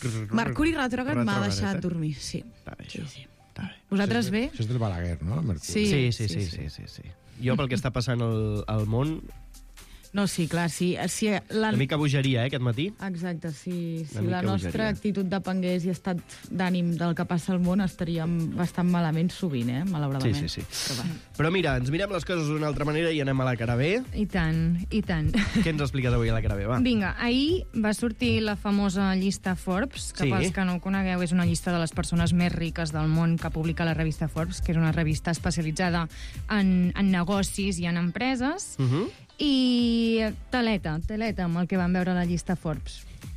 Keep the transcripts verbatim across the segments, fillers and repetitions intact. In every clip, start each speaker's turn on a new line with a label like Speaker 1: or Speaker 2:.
Speaker 1: Mercuri retrògrad m'ha deixat dormir, sí.
Speaker 2: Està bé,
Speaker 1: sí,
Speaker 2: això.
Speaker 1: sí.
Speaker 2: Està bé.
Speaker 1: Vosaltres bé?
Speaker 3: Això és del Balaguer, no? El Mercuri.
Speaker 1: Sí,
Speaker 2: Sí, sí,
Speaker 1: sí,
Speaker 2: sí,
Speaker 1: sí.
Speaker 2: sí, sí, sí. Jo, pel que està passant al, al món,
Speaker 1: No, sí, clar, sí. si la...
Speaker 2: una mica bogeria, eh, aquest matí.
Speaker 1: Exacte, si, si
Speaker 2: Una
Speaker 1: la
Speaker 2: mica
Speaker 1: nostra
Speaker 2: bogeria.
Speaker 1: actitud depengués i estat d'ànim del que passa al món estaríem bastant malament sovint, eh, malauradament.
Speaker 2: Sí, sí, sí.
Speaker 1: Però, va.
Speaker 2: Però mira, ens mirem les coses d'una altra manera i anem a la cara B.
Speaker 4: I tant, i tant.
Speaker 2: Què ens expliques avui a la cara B, va?
Speaker 4: Vinga, ahir va sortir la famosa llista Forbes, que
Speaker 2: Sí.
Speaker 4: pels que no ho conegueu és una llista de les persones més riques del món que publica la revista Forbes, que és una revista especialitzada en, en negocis i en empreses.
Speaker 2: Uh -huh.
Speaker 4: I teleta, teleta amb el que vam veure a la llista Forbes.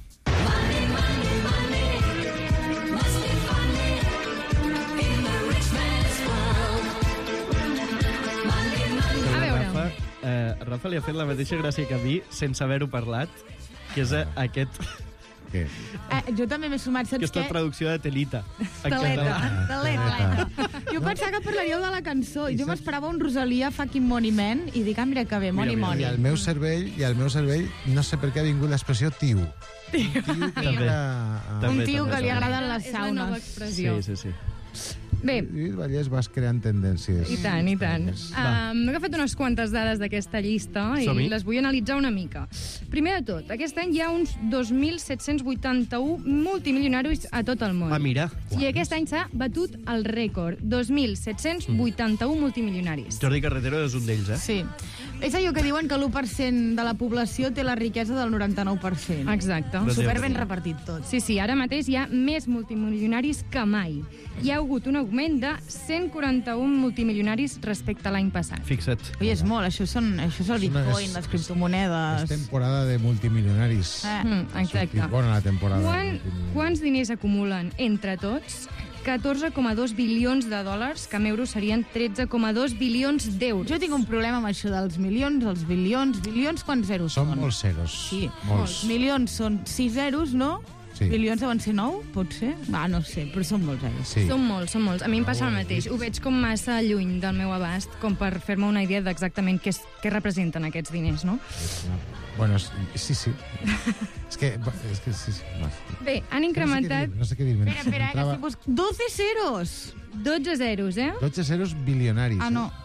Speaker 4: A veure.
Speaker 2: Rafa, eh, Rafa li ha fet la mateixa gràcia que a mi, sense haver-ho parlat, que és eh, aquest,
Speaker 3: Què?
Speaker 1: Eh, jo també m'he sumat, saps
Speaker 2: aquesta
Speaker 1: què?
Speaker 2: traducció de telita. en
Speaker 1: Teleta,
Speaker 2: català.
Speaker 1: teleta. Jo pensava que parlaríeu de la cançó. Jo m'esperava un Rosalia fucking Money Man i dic, ah, mira que bé, Money
Speaker 2: Mira, mira,
Speaker 3: I
Speaker 1: Money.
Speaker 3: al meu cervell, i al meu cervell, no sé per què ha vingut l'expressió tiu. Tiu. Tiu que
Speaker 2: També.
Speaker 3: era...
Speaker 2: També,
Speaker 1: Un tio
Speaker 2: també,
Speaker 1: que li
Speaker 2: també.
Speaker 1: agraden les
Speaker 4: És la nova
Speaker 1: saunes.
Speaker 4: expressió.
Speaker 2: Sí, sí, sí.
Speaker 4: Bé,
Speaker 3: I el Vallès vas creant tendències.
Speaker 4: i tant, i tant.
Speaker 2: Va.
Speaker 4: Um, M'he agafat unes quantes dades d'aquesta llista i
Speaker 2: Som-hi.
Speaker 4: les vull analitzar una mica. Primer de tot, aquest any hi ha uns dos mil set-cents vuitanta-un multimilionaris a tot el món.
Speaker 2: Ah, mira.
Speaker 4: I aquest any s'ha batut el rècord. dos mil set-cents vuitanta-un multimilionaris.
Speaker 2: Jordi Carretero és un d'ells, eh?
Speaker 1: Sí. És allò que diuen que l'u per cent de la població té la riquesa del noranta-nou per cent.
Speaker 4: Exacte.
Speaker 2: Doncs
Speaker 1: Super
Speaker 2: ja
Speaker 1: ben
Speaker 2: ho tenim.
Speaker 1: repartit tot.
Speaker 4: Sí, sí, ara mateix hi ha més multimilionaris que mai. Hi ha hagut un augment de cent quaranta-un multimilionaris respecte a l'any passat.
Speaker 2: Fixa't.
Speaker 1: Ui, és molt, això, són, això és el
Speaker 3: És una-
Speaker 1: bitcoin,
Speaker 3: és-
Speaker 1: les criptomonedes.
Speaker 3: És temporada de multimilionaris.
Speaker 1: Eh.
Speaker 4: Mm,
Speaker 3: Ha
Speaker 4: exacte.
Speaker 3: sortit bona la temporada. de
Speaker 4: Quan,
Speaker 3: multimilionaris.
Speaker 4: quants diners acumulen entre tots? catorze coma dos bilions de dòlars, que en euros serien tretze coma dos bilions d'euros.
Speaker 1: Jo tinc un problema amb això dels milions, els bilions. Bilions, quants zeros
Speaker 3: Són
Speaker 1: són?
Speaker 3: molts zeros.
Speaker 1: Sí,
Speaker 3: Molts.
Speaker 1: milions són sis zeros, no?
Speaker 3: Sí.
Speaker 1: Bilions deuen ser nou, pot ser? Va, no sé, però són molts zeros.
Speaker 3: Sí.
Speaker 4: Són molts, són molts. A mi em passa el mateix. Ho veig com massa lluny del meu abast, com per fer-me una idea d'exactament què, és, què representen aquests diners, no?
Speaker 3: Bueno, és- sí, sí. és que... És que sí, sí. No.
Speaker 4: Bé, han incrementat
Speaker 3: No sé què dir. No sé què dir.
Speaker 1: Espera, espera, que
Speaker 3: Entrava-
Speaker 1: estic buscant... dotze ceros!
Speaker 4: dotze zeros, eh?
Speaker 3: dotze ceros bilionaris.
Speaker 1: Ah, no.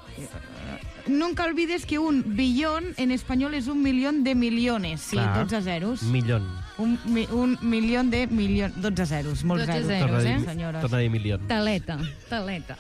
Speaker 1: Nunca olvides que un billón en español es un millón de millones. Sí,
Speaker 2: Clar.
Speaker 1: dotze zeros.
Speaker 2: Millón.
Speaker 1: Un, mi, un milió de milions... dotze zeros, molts
Speaker 4: dotze
Speaker 1: zeros.
Speaker 4: zeros,
Speaker 2: Torna a
Speaker 4: eh?
Speaker 2: dir,
Speaker 1: Senyores.
Speaker 2: torna a dir milión.
Speaker 4: Taleta, taleta.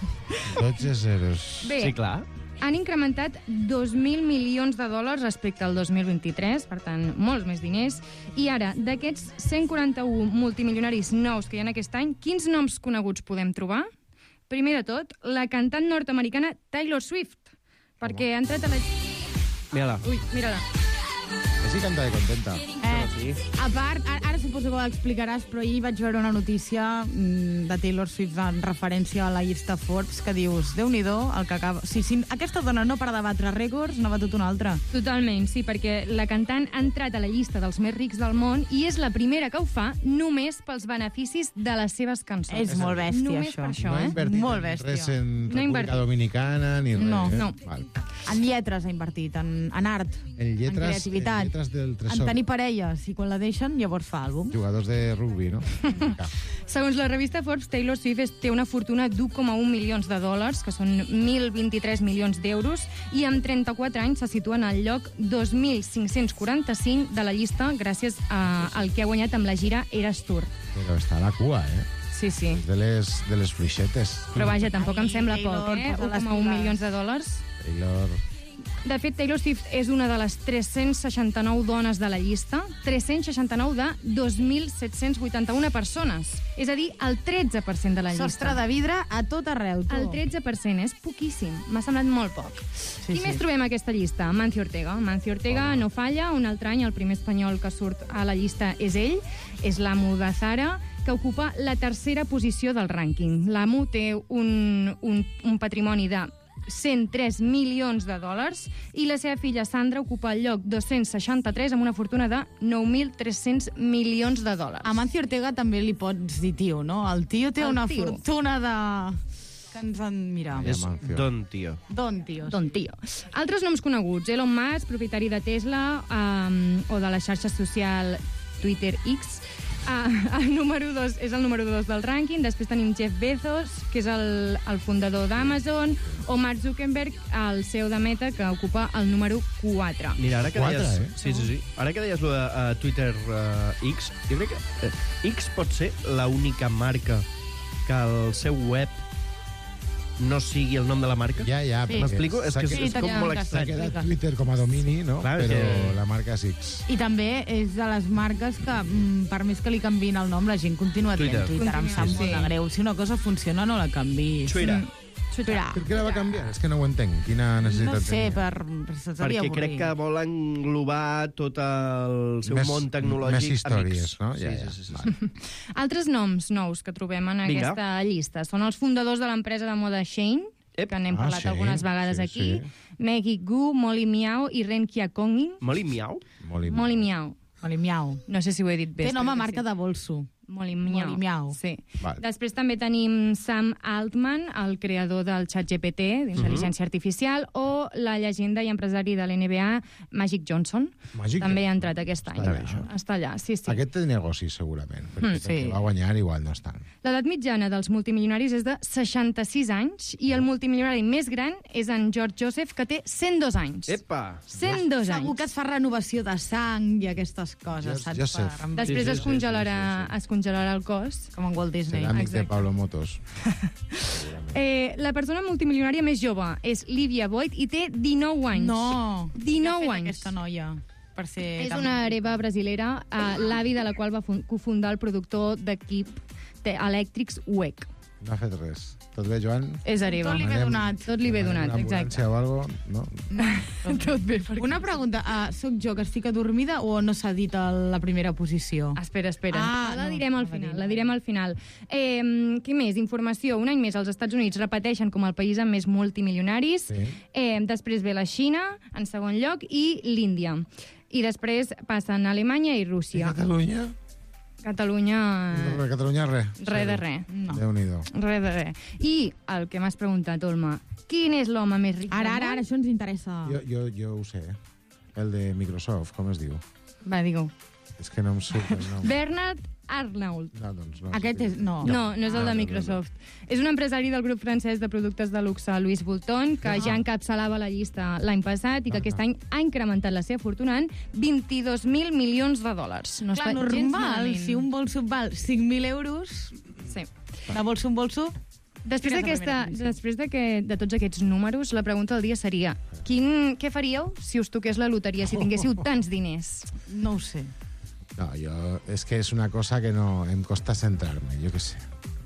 Speaker 3: dotze zeros.
Speaker 4: Bé,
Speaker 2: Sí, clar.
Speaker 4: han incrementat dos mil milions de dòlars respecte al dos mil vint-i-tres, per tant, molts més diners. I ara, d'aquests cent quaranta-un multimilionaris nous que hi ha aquest any, quins noms coneguts podem trobar? Primer de tot, la cantant nord-americana Taylor Swift, perquè ha entrat a la...
Speaker 2: Mira-la.
Speaker 4: Ui, mira-la.
Speaker 3: Que sí canta de contenta.
Speaker 1: Eh,
Speaker 2: Sí.
Speaker 1: a part, ara, ara suposo que ho explicaràs, però ahir vaig veure una notícia mm, de Taylor Swift en referència a la llista Forbes que dius, Déu-n'hi-do, el que acaba... Si, si aquesta dona no para de batre rècords, n'ha batut una altra.
Speaker 4: Totalment, sí, perquè la cantant ha entrat a la llista dels més rics del món i és la primera que ho fa només pels beneficis de les seves cançons.
Speaker 1: És molt bèstia,
Speaker 4: Només
Speaker 1: això.
Speaker 4: per això,
Speaker 3: no ha
Speaker 4: eh?
Speaker 3: invertit
Speaker 1: Molt
Speaker 3: en
Speaker 1: bèstia.
Speaker 3: res en
Speaker 4: No ha
Speaker 3: República
Speaker 4: invertit.
Speaker 3: Dominicana ni res.
Speaker 1: No,
Speaker 3: eh?
Speaker 4: no.
Speaker 3: Val.
Speaker 1: En lletres ha invertit, en, en art,
Speaker 3: En lletres,
Speaker 1: en creativitat,
Speaker 3: en lletres del
Speaker 1: en
Speaker 3: tresor.
Speaker 1: tenir parelles, i quan la deixen llavors fa àlbum.
Speaker 3: Jugadors de rugby, no? Ja.
Speaker 4: Segons la revista Forbes, Taylor Swift és- té una fortuna d'u coma un milions de dòlars, que són mil vint-i-tres milions d'euros, i amb trenta-quatre anys se situa en el lloc dos mil cinc-cents quaranta-cinc de la llista gràcies a, al que ha guanyat amb la gira Eras Tour.
Speaker 3: Però està a la cua, eh?
Speaker 4: Sí, sí.
Speaker 3: És de les, de les fluixetes.
Speaker 4: Però vaja, tampoc em
Speaker 1: Ai,
Speaker 4: sembla
Speaker 1: Taylor,
Speaker 4: poc, eh?
Speaker 1: posa
Speaker 4: u
Speaker 1: les
Speaker 4: coma un
Speaker 1: piles.
Speaker 4: milions de dòlars.
Speaker 3: Taylor...
Speaker 4: De fet, Taylor Swift és una de les tres-cents seixanta-nou dones de la llista, tres-cents seixanta-nou de dos mil set-cents vuitanta-un persones. És a dir, el tretze per cent de la llista.
Speaker 1: Sostre de vidre a tot arreu, tu.
Speaker 4: El tretze per cent, és poquíssim. M'ha semblat molt poc.
Speaker 1: Sí,
Speaker 4: Qui
Speaker 1: sí.
Speaker 4: més trobem a aquesta llista? Mancio Ortega. Mancio Ortega no falla. Un altre any, el primer espanyol que surt a la llista és ell. És l'amo de Zara, que ocupa la tercera posició del rànquing. L'amo té un, un, un patrimoni de cent tres milions de dòlars i la seva filla Sandra ocupa el lloc dos-cents seixanta-tres amb una fortuna de nou mil tres-cents milions de dòlars.
Speaker 1: A Mancio Ortega també li pots dir tio, no? El tio té
Speaker 4: El
Speaker 1: una
Speaker 4: tio.
Speaker 1: fortuna de... que ens en... Mira.
Speaker 2: És
Speaker 3: Mancio.
Speaker 2: Don Tio.
Speaker 1: Don, tios.
Speaker 4: Don tio. Altres noms coneguts. Elon Musk, propietari de Tesla um, o de la xarxa social Twitter X. Ah, el número dos és el número dos del rànquing. Després tenim Jeff Bezos, que és el, el fundador d'Amazon, o Mark Zuckerberg, el C E O de Meta, que ocupa el número quatre.
Speaker 2: Mira, ara que
Speaker 3: Quatre,
Speaker 2: deies...
Speaker 3: eh?
Speaker 2: Sí, sí, sí. Ara que deies lo de uh, Twitter uh, X, jo crec que uh, X pot ser l'única marca que el seu web no sigui el nom de la marca.
Speaker 3: Ja, ja.
Speaker 1: Sí.
Speaker 2: M'explico? És que és,
Speaker 1: Sí,
Speaker 2: és com
Speaker 1: t'ha
Speaker 2: molt
Speaker 1: quedat-
Speaker 3: S'ha
Speaker 2: estrany.
Speaker 3: quedat Twitter com a domini, no?
Speaker 2: Clar,
Speaker 3: Però
Speaker 2: que-
Speaker 3: la marca és X.
Speaker 1: I també és de les marques que, mm, per més que li canviïn el nom, la gent continua
Speaker 2: Twitter.
Speaker 1: tenint Twitter. Em sap
Speaker 4: Sí.
Speaker 1: molt de greu. Si una cosa funciona, no la canviïs.
Speaker 2: Twitter.
Speaker 1: Mm. Twitter.
Speaker 3: Per què la va canviar? És que no ho entenc. Quina necessitat
Speaker 1: No sé,
Speaker 3: tenia?
Speaker 1: per... per se sabia
Speaker 2: Perquè crec
Speaker 1: avorrir.
Speaker 2: que vol englobar tot el seu
Speaker 3: Més-
Speaker 2: món tecnològic.
Speaker 3: més històries,
Speaker 2: amics.
Speaker 3: no?
Speaker 2: Sí,
Speaker 3: Ja,
Speaker 2: sí,
Speaker 3: ja.
Speaker 2: sí, sí,
Speaker 3: Vale.
Speaker 2: sí.
Speaker 4: Altres noms nous que trobem en
Speaker 2: Vinga.
Speaker 4: aquesta llista són els fundadors de l'empresa de moda Shein,
Speaker 2: Ep.
Speaker 4: que n'hem
Speaker 3: Ah,
Speaker 4: parlat
Speaker 3: sí,
Speaker 4: algunes vegades
Speaker 3: sí,
Speaker 4: aquí,
Speaker 3: sí.
Speaker 4: Maggie Gu, Molly Miao i Ren Qiaokong.
Speaker 2: Molly Miau?
Speaker 3: Molt
Speaker 4: Molly Miao.
Speaker 1: Oli miau.
Speaker 4: No sé si ho he dit bé.
Speaker 1: Té nom a
Speaker 4: espero que
Speaker 1: marca
Speaker 4: sí.
Speaker 1: de bolso.
Speaker 4: Molly Miao.
Speaker 1: Molly Miao.
Speaker 4: Sí.
Speaker 3: Vale.
Speaker 4: Després també tenim Sam Altman, el creador del ChatGPT, d'intel·ligència artificial, o la llegenda i empresari de l'N B A, Magic Johnson.
Speaker 3: Magic
Speaker 4: també ha
Speaker 3: Johnson.
Speaker 4: entrat aquest any.
Speaker 3: Està bé, això.
Speaker 4: Està allà, sí, sí.
Speaker 3: Aquest té negocis, segurament, perquè
Speaker 4: Mm,
Speaker 3: el
Speaker 1: sí.
Speaker 3: que va guanyar igual no és tant.
Speaker 4: L'edat mitjana dels multimilionaris és de seixanta-sis anys i el multimilionari més gran és en George Joseph, que té cent dos anys.
Speaker 2: Epa!
Speaker 4: cent dos anys.
Speaker 1: Segur que es fa renovació de sang i aquestes coses,
Speaker 3: Jo-
Speaker 1: saps?
Speaker 3: Joseph.
Speaker 1: Per-
Speaker 4: Després
Speaker 2: Sí, sí,
Speaker 4: es,
Speaker 2: sí,
Speaker 4: congelarà, es congelarà el cos.
Speaker 1: Com en Walt Disney.
Speaker 3: Serà amic de
Speaker 4: exacte.
Speaker 3: Pablo Motos.
Speaker 4: Eh, la persona multimilionària més jove és Livia Boyd i té dinou anys.
Speaker 1: No.
Speaker 4: dinou
Speaker 1: Què ha fet
Speaker 4: anys.
Speaker 1: aquesta noia per ser...
Speaker 4: És
Speaker 1: tan-
Speaker 4: una hereva brasilera, eh, l'avi de la qual va fun- cofundar el productor d'equip de- elèctrics U E C.
Speaker 3: No ha fet res. Tot bé, Joan?
Speaker 4: És hereva.
Speaker 1: Tot li ve
Speaker 3: Anem-
Speaker 1: donat.
Speaker 4: Tot li ve donat,
Speaker 3: Una
Speaker 4: exacte.
Speaker 3: ambulància o algo? No?
Speaker 4: Tot bé, perquè...
Speaker 1: Una pregunta, uh, soc jo que estic adormida o no s'ha dit a la primera posició?
Speaker 4: Espera, espera.
Speaker 1: Ah,
Speaker 4: la
Speaker 1: no,
Speaker 4: direm al
Speaker 1: no la
Speaker 4: final,
Speaker 1: direm.
Speaker 4: la direm al final. Eh, què més? Informació. Un any més, els Estats Units repeteixen com el país amb més multimilionaris.
Speaker 3: Sí.
Speaker 4: Eh, després ve la Xina, en segon lloc, i l'Índia. I després passen Alemanya i
Speaker 3: I
Speaker 4: Rússia.
Speaker 3: Catalunya?
Speaker 4: Catalunya...
Speaker 3: A Catalunya res.
Speaker 4: Res de res.
Speaker 1: No.
Speaker 3: Déu-n'hi-do.
Speaker 4: Res de res. I el que m'has preguntat, Olma, quin és l'home més ric
Speaker 1: Ara,
Speaker 4: del
Speaker 1: ara,
Speaker 4: món?
Speaker 1: ara, això ens interessa.
Speaker 3: Jo, jo, jo ho sé. El de Microsoft, com es diu?
Speaker 4: Va, digue-ho.
Speaker 3: És que no em surt el nom.
Speaker 4: Bernard Arnault.
Speaker 3: No, doncs no.
Speaker 1: Aquest és... No.
Speaker 4: No, no és el
Speaker 3: No,
Speaker 4: de
Speaker 3: no,
Speaker 4: Microsoft. És un empresari del grup francès de productes de luxe Louis Vuitton, que ja encapçalava la llista l'any passat i que aquest any ha incrementat la seva fortuna en vint-i-dos mil milions de dòlars. No
Speaker 1: Clar,
Speaker 4: està gens
Speaker 1: normal,
Speaker 4: malament.
Speaker 1: si un bolso val cinc mil euros,
Speaker 4: Sí.
Speaker 1: de bolso en bolso...
Speaker 4: Després,
Speaker 1: Quina és la
Speaker 4: d'aquesta,
Speaker 1: primera posició?
Speaker 4: després de, que, de tots aquests números, la pregunta del dia seria quin, què faríeu si us toqués la loteria, si tinguéssiu tants diners?
Speaker 1: No ho sé.
Speaker 3: No, jo... És que és una cosa que no... Em costa centrar-me, jo què sé.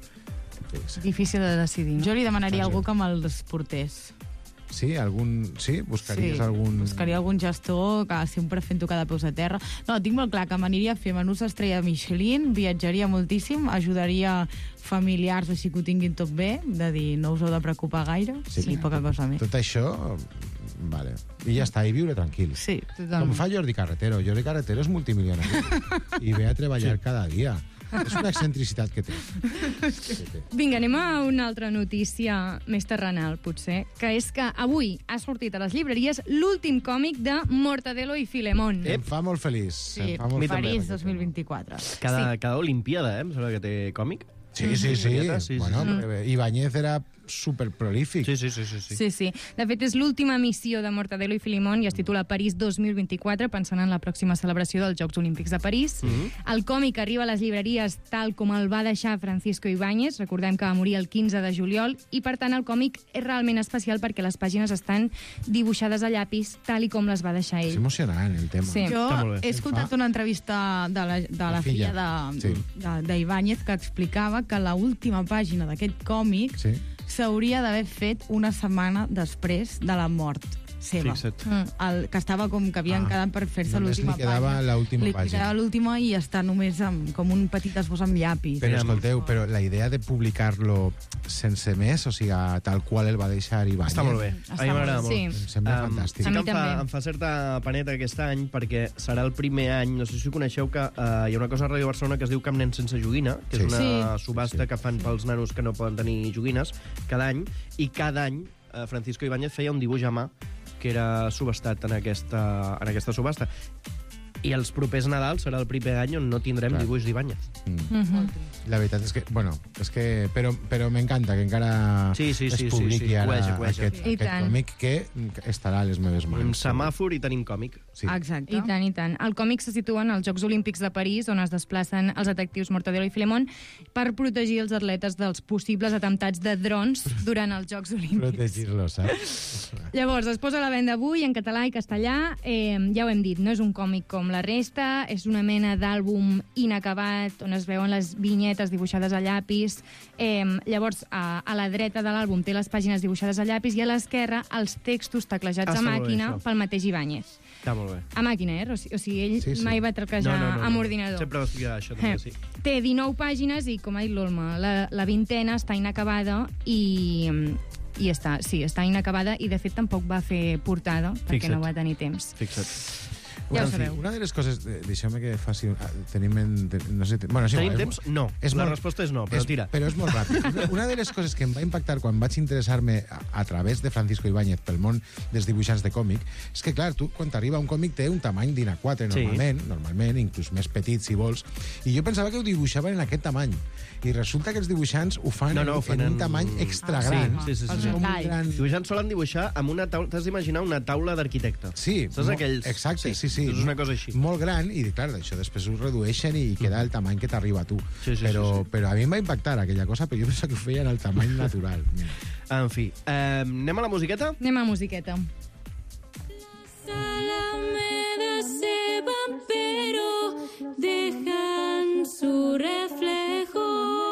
Speaker 3: Jo què sé.
Speaker 4: Difícil de decidir, no?
Speaker 1: Jo li demanaria a
Speaker 3: Vaja.
Speaker 1: algú que me'ls portés.
Speaker 3: Sí? Algun... Sí? Buscaries
Speaker 1: sí,
Speaker 3: algun...
Speaker 1: buscaria algun gestor que sempre fent tocada de peus a terra. No, tinc molt clar que m'aniria a fer menús estrella Michelin, viatjaria moltíssim, ajudaria familiars així que ho tinguin tot bé, de dir, no us heu de preocupar gaire,
Speaker 3: Sí.
Speaker 1: sí, i poca cosa més.
Speaker 3: Tot això... Vale. I ja està, i viure tranquil.
Speaker 1: Sí.
Speaker 3: Com fa Jordi Carretero. Jordi Carretero és multimilionari i ve a treballar sí. cada dia. És una excentricitat que té. Que té.
Speaker 4: Vinga, anem a una altra notícia més terrenal, potser, que és que avui ha sortit a les llibreries l'últim còmic de Mortadelo i Filemón.
Speaker 3: Em fa molt feliç.
Speaker 1: Sí,
Speaker 3: em fa molt
Speaker 2: mi també.
Speaker 1: París
Speaker 3: feliç.
Speaker 1: dos mil vint-i-quatre.
Speaker 2: Cada, cada Olimpiada, eh? Em sembla que té còmic.
Speaker 3: Sí, sí, sí.
Speaker 2: Sí, sí,
Speaker 3: Bueno,
Speaker 2: sí.
Speaker 3: mm. Ibáñez era superprolífic.
Speaker 2: Sí, sí, sí, sí. sí.
Speaker 4: Sí, sí. De fet, és l'última missió de Mortadelo i Filemón i es titula París dos mil vint-i-quatre, pensant en la pròxima celebració dels Jocs Olímpics de París.
Speaker 2: Mhm.
Speaker 4: El còmic arriba a les llibreries tal com el va deixar Francisco Ibáñez, recordem que va morir el quinze de juliol, i per tant el còmic és realment especial perquè les pàgines estan dibuixades a llapis tal i com les va deixar
Speaker 3: És
Speaker 4: ell.
Speaker 3: emocionant, el tema.
Speaker 4: Sí.
Speaker 1: Jo
Speaker 2: Està molt bé.
Speaker 1: he escoltat
Speaker 3: Fa-
Speaker 1: una entrevista de la, de la,
Speaker 3: La
Speaker 1: filla,
Speaker 3: filla.
Speaker 1: de,
Speaker 3: Sí.
Speaker 1: de, de Ibáñez que explicava que l'última pàgina d'aquest còmic
Speaker 3: Sí.
Speaker 1: s'hauria d'haver fet una setmana després de la mort seva.
Speaker 2: Fixa't.
Speaker 4: Mm.
Speaker 1: El, que estava com que havien
Speaker 3: Ah.
Speaker 1: quedat per fer-se
Speaker 3: Només
Speaker 1: l'última
Speaker 3: li quedava
Speaker 1: pàgina.
Speaker 3: l'última
Speaker 1: Li
Speaker 3: pàgina.
Speaker 1: quedava l'última i està només amb, com un petit esbós amb llapis.
Speaker 3: Però
Speaker 2: Era
Speaker 3: escolteu, però la idea de publicar-lo sense més, o sigui, tal qual el va deixar Ibáñez...
Speaker 2: Està molt bé.
Speaker 1: Està
Speaker 2: A mi m'agrada
Speaker 1: molt
Speaker 2: molt.
Speaker 4: bé.
Speaker 3: Em sembla
Speaker 2: Em,
Speaker 3: fantàstic.
Speaker 2: Sí
Speaker 4: A mi
Speaker 2: que em fa,
Speaker 4: també.
Speaker 2: em fa certa paneta aquest any perquè serà el primer any, no sé si ho coneixeu, que uh, hi ha una cosa a Ràdio Barcelona que es diu Camp Nen sense joguina, que
Speaker 3: Sí.
Speaker 2: és una
Speaker 1: Sí.
Speaker 2: subhasta
Speaker 3: Sí.
Speaker 2: que fan pels nanos que no poden tenir joguines cada any, i cada any uh, Francisco Ibáñez feia un dibuix a mà que era subhastat en aquesta, en aquesta subhasta. I els propers Nadals serà el primer any on no tindrem
Speaker 3: Clar.
Speaker 2: dibuix d'Ibáñez.
Speaker 3: Mm.
Speaker 4: Mhm.
Speaker 3: La veritat és que, bueno, és que, però, però m'encanta que encara
Speaker 2: Sí, sí,
Speaker 3: es
Speaker 2: sí, sí,
Speaker 3: publiqui
Speaker 2: sí,
Speaker 3: ara
Speaker 2: cueja, cueja.
Speaker 3: aquest,
Speaker 4: I
Speaker 3: aquest
Speaker 4: tant.
Speaker 3: còmic que estarà a les meves mans.
Speaker 2: Tenim semàfor i tenim còmic.
Speaker 3: Sí.
Speaker 1: Exacte.
Speaker 4: I tant, i tant. El còmic se situa en els Jocs Olímpics de París, on es desplacen els detectius Mortadelo i Filemón per protegir els atletes dels possibles atemptats de drons durant els Jocs Olímpics.
Speaker 3: Protegir-lo, saps?
Speaker 4: Llavors, es posa a la venda avui en català i castellà. Eh, ja ho hem dit, no és un còmic com la resta, és una mena d'àlbum inacabat on es veuen les vinyetes dibuixades a llapis. Eh, llavors, a, a la dreta de l'àlbum té les pàgines dibuixades a llapis i a l'esquerra els textos teclejats
Speaker 2: Ah,
Speaker 4: a
Speaker 2: està molt bé,
Speaker 4: màquina
Speaker 2: això.
Speaker 4: pel mateix Ibáñez.
Speaker 2: Està molt bé.
Speaker 4: A màquina, eh? O sigui, o sigui ell
Speaker 3: Sí, sí.
Speaker 4: mai va teclejar amb ordinador.
Speaker 2: Sempre va explicar això, també, sí.
Speaker 4: Té dinou pàgines i, com ha dit l'Olma, la, la vintena està inacabada i, i està, sí, està inacabada i, de fet, tampoc va fer portada perquè
Speaker 2: Fixa't.
Speaker 4: no va tenir temps.
Speaker 2: Fixa't.
Speaker 4: Ja ho
Speaker 3: En fi,
Speaker 4: sabeu.
Speaker 3: una de les coses... eh, Deixeu-me que faci... ah, Tenim... En, no sé, bueno, és
Speaker 2: Tenim
Speaker 3: igual,
Speaker 2: temps? No.
Speaker 3: és
Speaker 2: La
Speaker 3: molt-
Speaker 2: resposta és no, però tira.
Speaker 3: Però és molt ràpid. Una, una de les coses que em va impactar quan vaig interessar-me a, a través de Francisco Ibáñez pel món dels dibuixants de còmic és que, clar, tu, quan t'arriba un còmic té un tamany d'I N A quatre,
Speaker 2: Sí.
Speaker 3: normalment, normalment, inclús més petit, si vols, i jo pensava que ho dibuixaven en aquest tamany. I resulta que els dibuixants ho fan,
Speaker 2: No, no, ho
Speaker 3: en,
Speaker 2: fan
Speaker 3: en un
Speaker 2: en-
Speaker 3: tamany extra
Speaker 1: Ah, sí.
Speaker 3: gran.
Speaker 2: Sí, sí, sí,
Speaker 1: Els
Speaker 2: sí.
Speaker 3: Com un
Speaker 1: detalls.
Speaker 3: gran...
Speaker 2: Els dibuixants solen dibuixar amb una taula... T'has d'imaginar una taula d'arquitecte.
Speaker 3: Sí,
Speaker 2: Saps
Speaker 3: mo-
Speaker 2: aquells...
Speaker 3: Exacte, sí, sí.
Speaker 2: És una cosa així.
Speaker 3: Molt gran, i clar, d'això després ho redueixen i queda el tamany que t'arriba a tu.
Speaker 2: Sí, sí,
Speaker 3: però,
Speaker 2: sí, sí.
Speaker 3: però a mi em va impactar aquella cosa, però jo pensava que ho feien al tamany natural. Mira.
Speaker 2: En fi, eh, anem a la musiqueta?
Speaker 4: Anem a musiqueta.
Speaker 5: Alamedas se van, pero dejan su reflejo.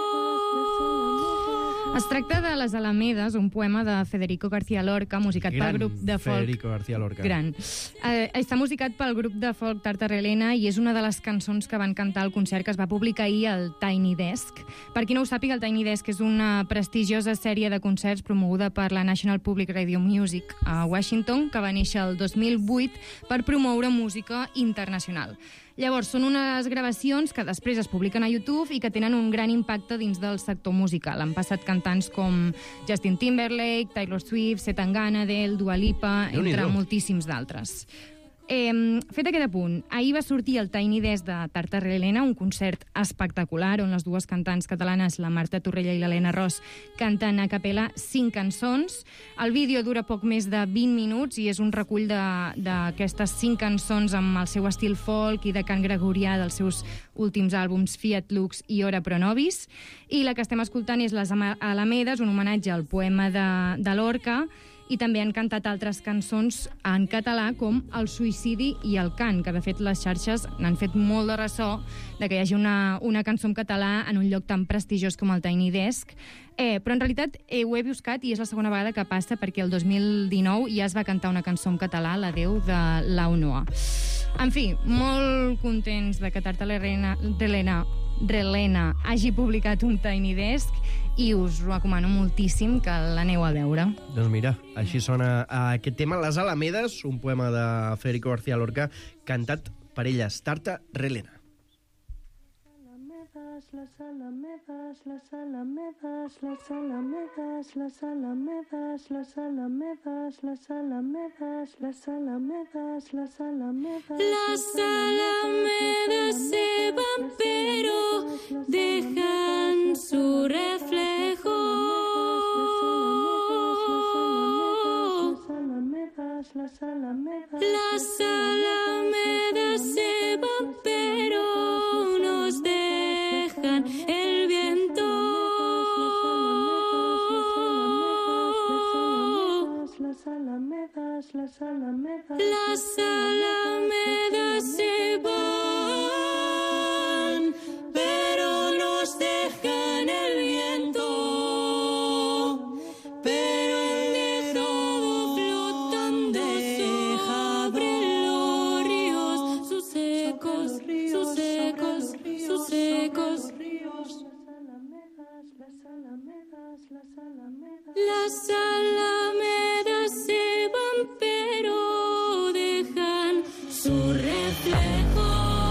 Speaker 4: Es tracta de Les Alamedes, un poema de Federico García Lorca, musicat
Speaker 2: Gran
Speaker 4: pel grup de folk...
Speaker 2: Federico García Lorca.
Speaker 4: Gran. Eh, està musicat pel grup de folk Tartarelena i és una de les cançons que van cantar al concert que es va publicar ahir al Tiny Desk. Per qui no ho sàpiga, el Tiny Desk és una prestigiosa sèrie de concerts promoguda per la National Public Radio Music a Washington, que va néixer el dos mil vuit per promoure música internacional. Llavors, són unes gravacions que després es publiquen a YouTube i que tenen un gran impacte dins del sector musical. Han passat cantants com Justin Timberlake, Taylor Swift, C. Tangana, Adele, Dua Lipa, entre
Speaker 2: Déu-n'hi-do.
Speaker 4: moltíssims d'altres. Eh, fet aquest apunt, ahir va sortir el Tiny Desk de Tartarelena, un concert espectacular on les dues cantants catalanes, la Marta Torrella i l'Helena Ros, canten a capella cinc cançons. El vídeo dura poc més de vint minuts i és un recull de- d'aquestes cinc cançons amb el seu estil folk i de cant gregorià dels seus últims àlbums Fiat Lux i Ora Pro Nobis. I la que estem escoltant és Les Ama- Alamedes, un homenatge al poema de, de Lorca, i també han cantat altres cançons en català com El suïcidi i El cant, que de fet les xarxes n'han fet molt de ressò de que hi hagi una, una cançó en català en un lloc tan prestigiós com el Tiny Desk. Eh, però en realitat eh, ho he buscat i és la segona vegada que passa perquè el dos mil dinou ja es va cantar una cançó en català, L'adeu de l'Aunoa. En fi, molt contents de que Tartarelena Relena, Relena hagi publicat un Tiny Desk i us recomano moltíssim que l'aneu a veure.
Speaker 2: Doncs mira, així sona aquest tema, Les Alamedes, un poema de Federico García Lorca, cantat per elles, Tartarelena.
Speaker 5: Las alamedas, las alamedas, las alamedas, las alamedas, las alamedas, las alamedas, las alamedas, las alamedas. Las alamedas se van, pero dejan su reflejo. Las alamedas, las alamedas se van, pero nos dejan el viento. Las alamedas, las alamedas, las alamedas se van, pero nos dejan el viento. Pero han dejado flotando sobre los ríos, sus ecos, sus ecos, sus ecos. Las alamedas se van, pero dejan su reflejo.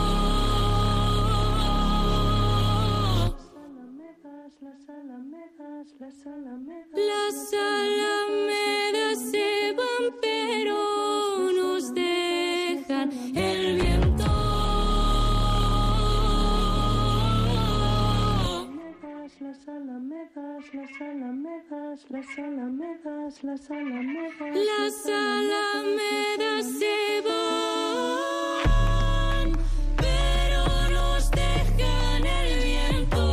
Speaker 5: Las alamedas, las alamedas, las alamedas se van, pero nos dejan el viento. las alamedas, las alamedas, las alamedas, las alamedas.
Speaker 6: Las alamedas se van, pero nos dejan el viento,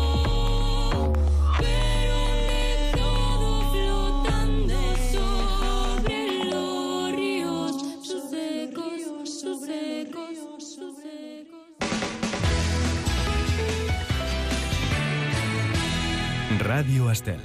Speaker 6: pero de todo flotando sobre los ríos, sus ecos, sus ecos, sus ecos.
Speaker 7: Ràdio Estel.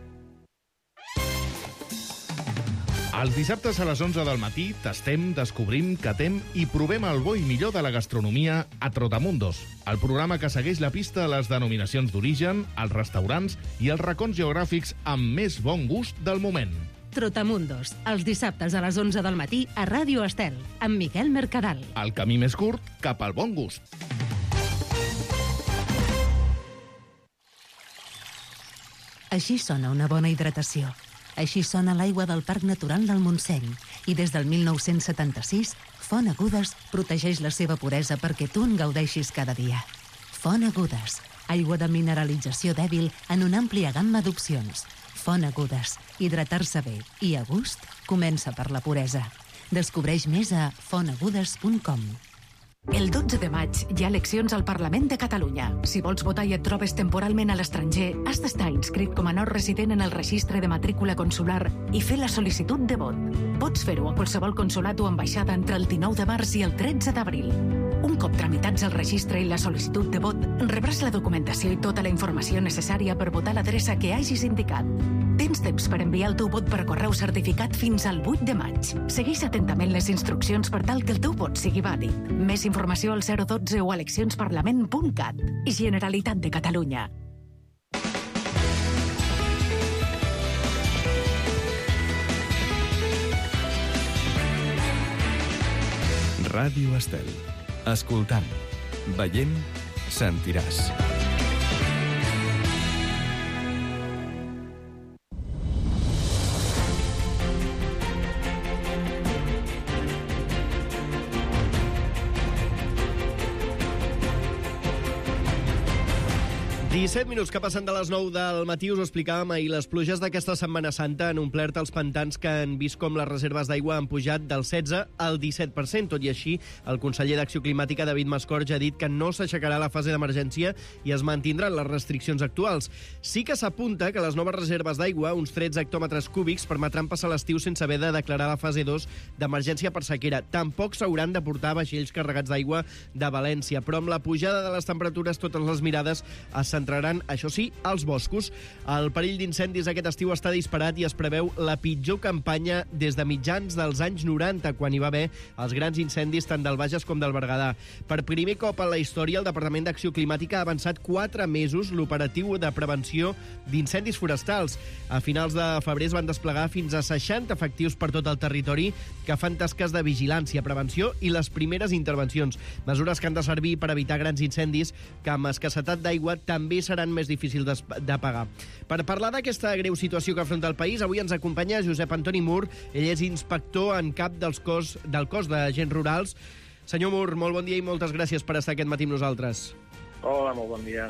Speaker 8: Els dissabtes a les onze del matí tastem, descobrim, catem i provem el bo i millor de la gastronomia a Trotamundos, el programa que segueix la pista a les denominacions d'origen, els restaurants i els racons geogràfics amb més bon gust del moment.
Speaker 9: Trotamundos, els dissabtes a les onze del matí a Ràdio Estel, amb Miquel Mercadal.
Speaker 8: El camí més curt cap al bon gust.
Speaker 9: Així sona una bona hidratació. Així sona l'aigua del Parc Natural del Montseny. I des del mil nou-cents setanta-sis, Font Agudes protegeix la seva puresa perquè tu en gaudeixis cada dia. Font Agudes, aigua de mineralització dèbil en una àmplia gamma d'opcions. Font Agudes, hidratar-se bé i a gust comença per la puresa. Descobreix més a font agudes punt com.
Speaker 10: El dotze de maig hi ha eleccions al Parlament de Catalunya. Si vols votar i et trobes temporalment a l'estranger, has d'estar inscrit com a no resident en el registre de matrícula consular i fer la sol·licitud de vot. Pots fer-ho a qualsevol consulat o ambaixada entre el dinou de març i el tretze d'abril. Un cop tramitats el registre i la sol·licitud de vot, rebràs la documentació i tota la informació necessària per votar l'adreça que hagis indicat. Tens temps per enviar el teu vot per correu certificat fins al vuit de maig. Segueix atentament les instruccions per tal que el teu vot sigui vàlid. Més informació al zero dotze o eleccions-parlament punt cat. Generalitat de Catalunya.
Speaker 7: Ràdio Estel. Escoltant, veient, sentiràs.
Speaker 2: disset minuts que passen de les nou del matí, us ho explicàvem ahir, les pluges d'aquesta Setmana Santa han omplert els pantans que han vist com les reserves d'aigua han pujat del setze al disset per cent. Tot i així, el conseller d'Acció Climàtica, David Mascorge, ha dit que no s'aixecarà la fase d'emergència i es mantindran les restriccions actuals. Sí que s'apunta que les noves reserves d'aigua, uns tretze hectòmetres cúbics, permetran passar l'estiu sense haver de declarar la fase dos d'emergència per sequera. Tampoc s'hauran de portar vaixells carregats d'aigua de València, però amb la pujada de les temperatures totes les mirades es centraran, això sí, als boscos. El perill d'incendis aquest estiu està disparat i es preveu la pitjor campanya des de mitjans dels anys noranta, quan hi va haver els grans incendis tant del Bages com del Berguedà. Per primer cop en la història, el Departament d'Acció Climàtica ha avançat quatre mesos l'operatiu de prevenció d'incendis forestals. A finals de febrer es van desplegar fins a seixanta efectius per tot el territori que fan tasques de vigilància, prevenció i les primeres intervencions. Mesures que han de servir per evitar grans incendis que amb escassetat d'aigua també seran més difícils de pagar. Per parlar d'aquesta greu situació que afronta el país, avui ens acompanya Josep Antoni Mur. Ell és inspector en cap dels cos, del cos d'agents rurals. Senyor Mur, molt bon dia i moltes gràcies per estar aquest matí amb nosaltres.
Speaker 11: Hola, molt bon dia.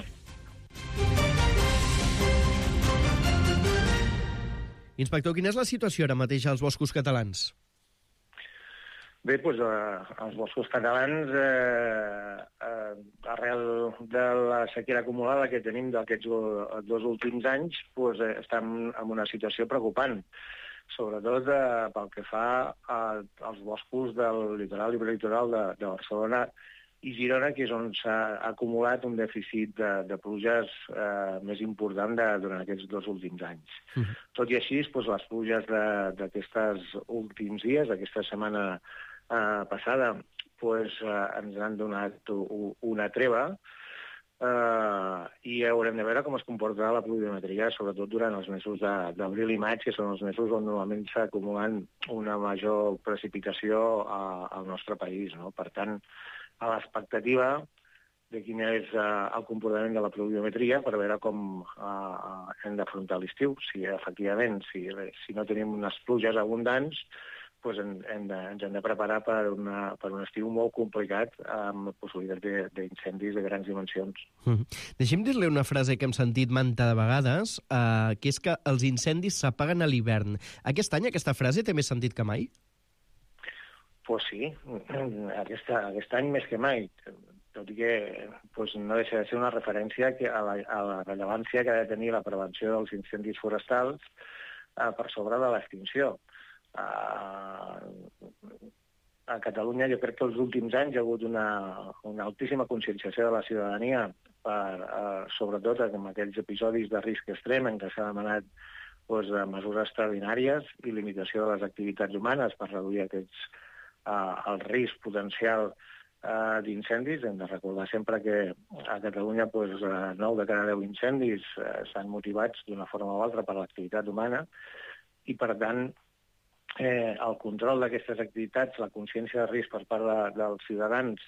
Speaker 2: Inspector, quina és la situació ara mateix als boscos catalans?
Speaker 11: Bé, doncs, eh, els boscos catalans, eh, eh, arrel de la sequera acumulada que tenim d'aquests dos últims anys, doncs, eh, estem en una situació preocupant, sobretot eh, pel que fa a, als boscos del litoral i prelitoral de, de Barcelona i Girona, que és on s'ha acumulat un dèficit de, de pluges eh, més important de, durant aquests dos últims anys. Mm. Tot i així, doncs, les pluges d'aquests últims dies, d'aquesta setmana eh, passada, doncs, eh, ens han donat una treva eh, i haurem de veure com es comportarà la pluviometria, sobretot durant els mesos d'abril i maig, que són els mesos on normalment s'ha acumulant una major precipitació a, al nostre país, no? Per tant, a l'expectativa de quin és uh, el comportament de la pluviometria per veure com uh, hem d'afrontar l'estiu. Si efectivament, si, si no tenim unes pluges abundants, doncs hem, hem de, ens hem de preparar per, una, per un estiu molt complicat amb possibilitats d'incendis de, de grans dimensions.
Speaker 2: Mm. Deixi'm dir-li una frase que hem sentit manta de vegades, eh, que és que els incendis s'apaguen a l'hivern. Aquest any aquesta frase té més sentit que mai?
Speaker 11: Pues sí, aquesta, aquest any més que mai, tot i que pues, no deixa de ser una referència que a, la, a la rellevància que ha de tenir la prevenció dels incendis forestals eh, per sobre de l'extinció. Uh, a Catalunya jo crec que els últims anys hi ha hagut una, una altíssima conscienciació de la ciutadania per, uh, sobretot en aquells episodis de risc extrem en què s'ha demanat pues, mesures extraordinàries i limitació de les activitats humanes per reduir aquests, uh, el risc potencial uh, d'incendis. Hem de recordar sempre que a Catalunya pues, uh, nou de cada deu incendis uh, estan motivats d'una forma o altra per l'activitat humana i, per tant, Eh, el control d'aquestes activitats, la consciència de risc per part de, dels ciutadans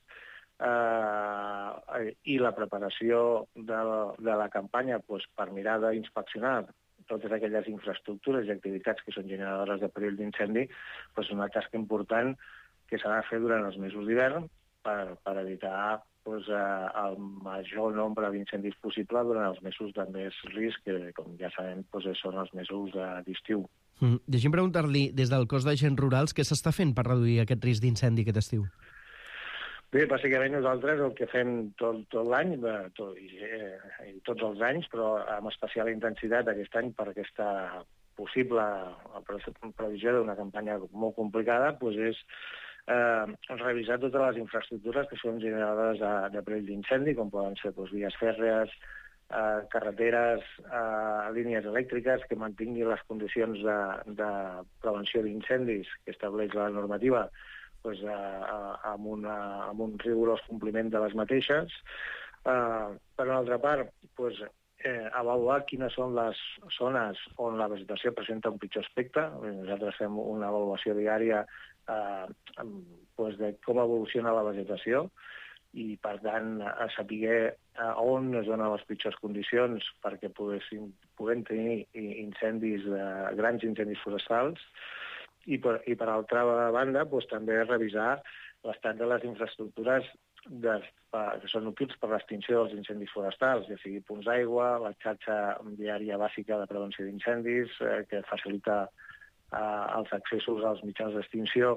Speaker 11: eh, i la preparació de, de la campanya pues, per mirar d'inspeccionar totes aquelles infraestructures i activitats que són generadores de perill d'incendi, pues, una tasca important que s'ha de fer durant els mesos d'hivern per, per evitar pues, eh, el major nombre d'incendis possible durant els mesos de més risc, que, com ja sabem, pues, són els mesos d'estiu.
Speaker 2: Mm. Deixi'm preguntar-li, des del cos d'agents rurals, què s'està fent per reduir aquest risc d'incendi aquest estiu?
Speaker 11: Bé, bàsicament nosaltres el que fem tot, tot l'any, tot, i, eh, i tots els anys, però amb especial intensitat aquest any per aquesta possible previsió d'una campanya molt complicada, doncs és eh, revisar totes les infraestructures que són generadores de, de perill d'incendi, com poden ser doncs, vies fèrrees, Uh, carreteres, uh, línies elèctriques que mantinguin les condicions de, de prevenció d'incendis que estableix la normativa pues, uh, uh, amb, una, amb un rigorós compliment de les mateixes. Uh, per una altra part, pues, eh, avaluar quines són les zones on la vegetació presenta un pitjor aspecte. Nosaltres fem una avaluació diària uh, pues, de com evoluciona la vegetació i, per tant, a saber a on es donen les pitjors condicions perquè poguessin, puguem tenir incendis, eh, grans incendis forestals. I, per, i per altra banda, doncs, també revisar l'estat de les infraestructures de, que són útils per l'extinció dels incendis forestals, ja sigui punts d'aigua, la xarxa viària bàsica de prevenció d'incendis, eh, que facilita eh, els accessos als mitjans d'extinció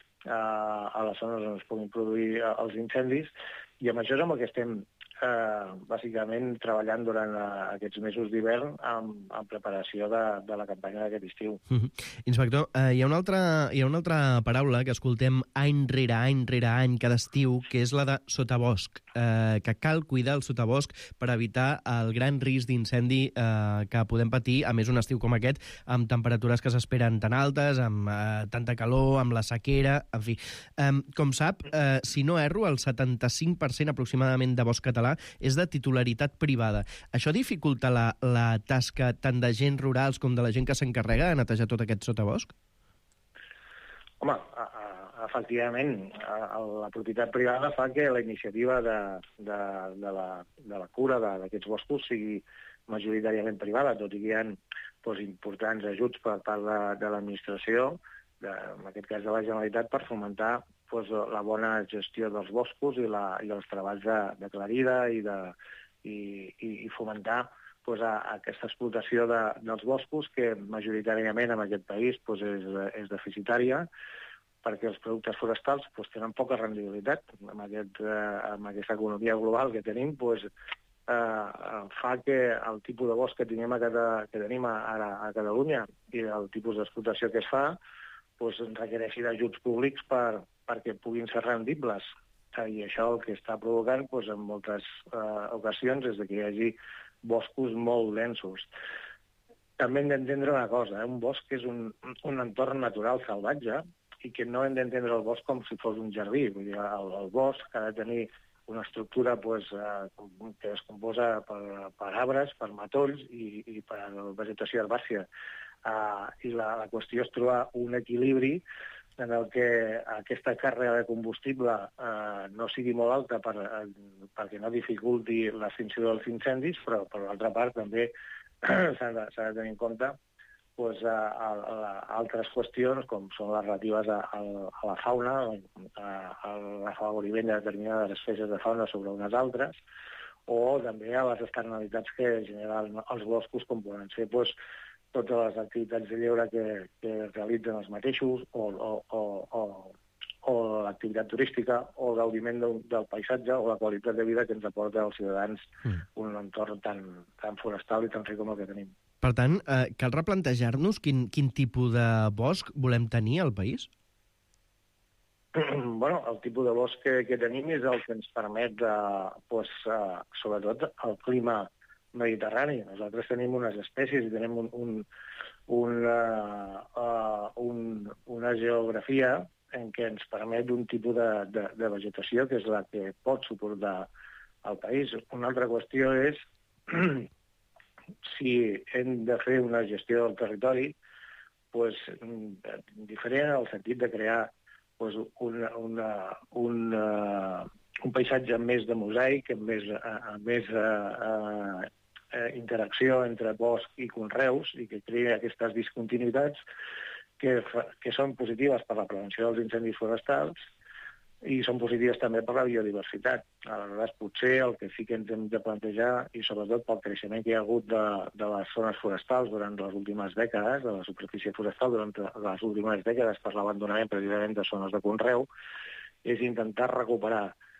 Speaker 11: a les zones on es puguin produir els incendis, i amb això és amb el que estem eh, bàsicament treballant durant uh, aquests mesos d'hivern amb, amb preparació de, de la campanya d'aquest estiu.
Speaker 2: Mm-hmm. Inspector, eh, hi, ha una altra, hi ha una altra paraula que escoltem any rere any rere any cada estiu, que és la de sotabosc, eh, que cal cuidar el sotabosc per evitar el gran risc d'incendi eh, que podem patir, a més un estiu com aquest, amb temperatures que s'esperen tan altes, amb eh, tanta calor, amb la sequera, en fi. Eh, com sap, eh, si no erro, el setanta-cinc per cent aproximadament de bosc català és de titularitat privada. Això dificulta la, la tasca tant d'agents rurals com de la gent que s'encarrega de netejar tot aquest sotabosc?
Speaker 11: Home, a, a, efectivament, a, a la propietat privada fa que la iniciativa de, de, de, la, de la cura d'aquests boscos sigui majoritàriament privada, tot i que hi ha doncs, importants ajuts per part de, de l'administració, en aquest cas de la Generalitat, per fomentar doncs, la bona gestió dels boscos i, la, i els treballs de, de clarida i, de, i, i fomentar doncs, a, a aquesta explotació de, dels boscos, que majoritàriament en aquest país doncs, és, és deficitària, perquè els productes forestals doncs, tenen poca rendibilitat. Amb, aquest, eh, amb aquesta economia global que tenim, doncs, eh, fa que el tipus de bosc que tenim a, que tenim ara a Catalunya i el tipus d'explotació que es fa doncs, requereixi d'ajuts públics per, perquè puguin ser rendibles. I això el que està provocant doncs, en moltes eh, ocasions és que hi hagi boscos molt densos. També hem d'entendre una cosa, eh? Un bosc és un, un entorn natural salvatge i que no hem d'entendre el bosc com si fos un jardí. Vull dir, el, el bosc ha de tenir una estructura pues, eh, que es composa per, per arbres, per matolls i, i per vegetació herbàcia. Uh, I la, la qüestió és trobar un equilibri en el que aquesta càrrega de combustible uh, no sigui molt alta per, uh, perquè no dificulti l'extinció dels incendis, però per l'altra part també s'ha de, s'ha de tenir en compte pues, a, a, a altres qüestions, com són les relatives a, a, a la fauna, a, a l'afavoriment de determinades espècies de fauna sobre unes altres, o també a les externalitats que generen els boscos, com poden ser pues, totes les activitats de lleure que, que realitzen els mateixos, o, o, o, o, o l'activitat turística, o el gaudiment del, del paisatge, o la qualitat de vida que ens aporta als ciutadans mm. un entorn tan, tan forestal i tan ric com el que tenim.
Speaker 2: Per tant, eh, cal replantejar-nos quin, quin tipus de bosc volem tenir al país?
Speaker 11: Bueno, el tipus de bosc que, que tenim és el que ens permet, eh, pues, eh, sobretot, el clima mediterrani. Nosaltres tenim unes espècies i tenim un, un, un, uh, uh, un, una geografia en què ens permet un tipus de, de, de vegetació que és la que pot suportar el país. Una altra qüestió és si hem de fer una gestió del territori pues, diferent en el sentit de crear pues, una, una, un, uh, un paisatge més de mosaic, amb més, uh, més uh, uh, interacció entre bosc i conreus i que crea aquestes discontinuïtats que, fa, que són positives per la prevenció dels incendis forestals i són positives també per la biodiversitat. Aleshores, potser el que sí que ens hem de plantejar, i sobretot pel creixement que hi ha hagut de, de les zones forestals durant les últimes dècades, de la superfície forestal durant les últimes dècades per l'abandonament precisament de zones de conreu, és intentar recuperar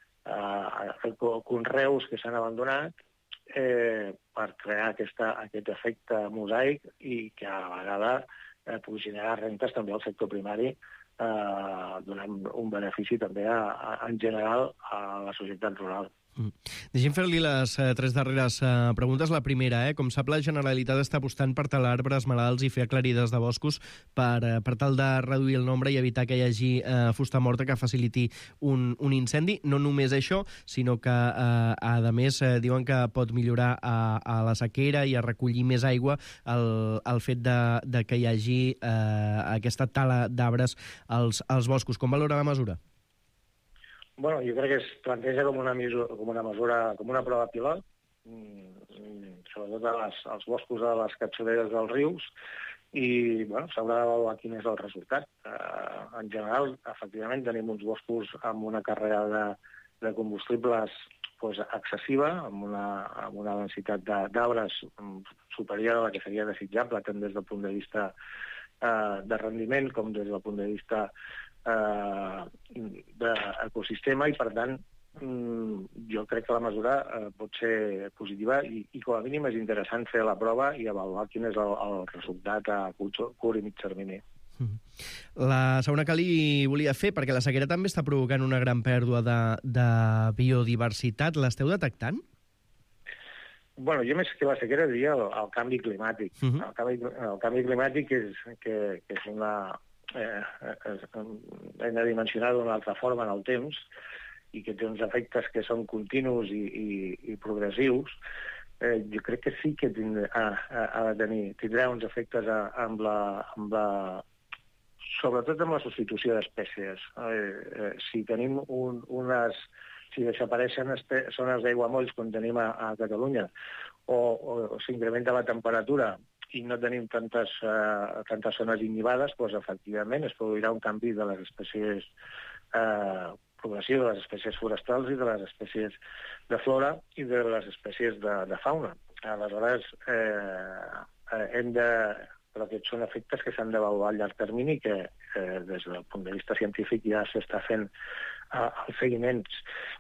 Speaker 11: eh, conreus que s'han abandonat eh, per crear aquesta, aquest efecte mosaic i que a la vegada eh, pugui generar rentes també al sector primari, Uh, donant un benefici també a, a, en general a la societat rural.
Speaker 2: Mm. Deixem fer-li les uh, tres darreres uh, preguntes. La primera, eh? Com sap, la Generalitat està apostant per talar arbres malalts i fer aclarides de boscos per, uh, per tal de reduir el nombre i evitar que hi hagi uh, fusta morta que faciliti un, un incendi. No només això, sinó que, uh, a més, uh, diuen que pot millorar a, a la sequera i a recollir més aigua el, el fet de, de que hi hagi uh, aquesta tala d'arbres als, als boscos. Com valora la mesura?
Speaker 11: Bueno, jo crec que es planteja com una mesura, com una, mesura, com una prova pilot, mm, sobretot als, als boscos de les capçaleres dels rius, i bueno, s'haurà d'avaluar quin és el resultat. Uh, en general, efectivament, tenim uns boscos amb una càrrega de, de combustibles pues, excessiva, amb una, amb una densitat d'arbres superior a la que seria desitjable, tant des del punt de vista uh, de rendiment com des del punt de vista Uh, d'ecosistema i, per tant, um, jo crec que la mesura uh, pot ser positiva i, i, com a mínim, és interessant fer la prova i avaluar quin és el, el resultat a curt, curt i mig termini.
Speaker 2: La segona que li volia fer, perquè la sequera també està provocant una gran pèrdua de, de biodiversitat, l'esteu detectant?
Speaker 11: Bueno, jo més que la sequera diria el, el canvi climàtic. Uh -huh. el, canvi, el canvi climàtic és, que, que és una... Eh, eh, hem de dimensionar d'una altra forma en el temps i que té uns efectes que són continus i, i, i progressius. Eh, jo crec que sí que tindrà, ha, ha de tenir, tindrà uns efectes a, amb, la, amb la... sobretot amb la substitució d'espècies. Eh, eh, si tenim un, unes... si desapareixen zones d'aiguamolls com tenim a, a Catalunya o, o, o s'incrementa la temperatura i no tenim tantes, uh, tantes zones innivades, doncs efectivament es produirà un canvi de les espècies uh, progressiu, de les espècies forestals i de les espècies de flora i de les espècies de, de fauna. Aleshores, eh, hem de... però aquests són efectes que s'han d'avaluar a llarg termini, que eh, des del punt de vista científic ja s'està fent uh, els seguiments.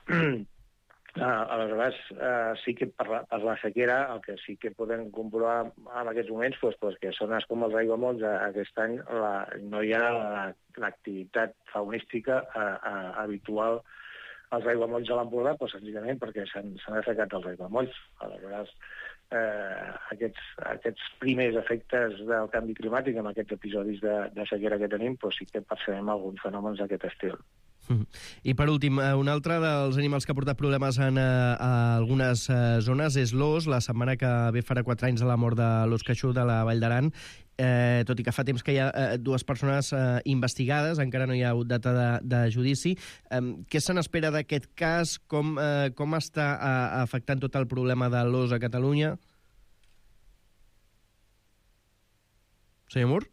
Speaker 11: Uh, aleshores, uh, sí que per la, per la sequera el que sí que podem comprovar en aquests moments pues, pues, que zones com els aiguamolls uh, aquest any la, no hi ha l'activitat faunística uh, uh, habitual als aiguamolls de l'Empordà, pues, senzillament perquè s'han assecat els aiguamolls. Aleshores, eh, aquests, aquests primers efectes del canvi climàtic amb aquests episodis de, de sequera que tenim, pues, sí que percebem alguns fenòmens d'aquest estil.
Speaker 2: I per últim, un altre dels animals que ha portat problemes en uh, algunes uh, zones és l'ós. La setmana que ve farà quatre anys de la mort de l'ós caixú de la Vall d'Aran. Eh, tot i que fa temps que hi ha eh, dues persones eh, investigades, encara no hi ha hagut data de, de judici. Eh, què se n'espera d'aquest cas? Com, eh, com està eh, afectant tot el problema de l'ós a Catalunya? Senyor Mur?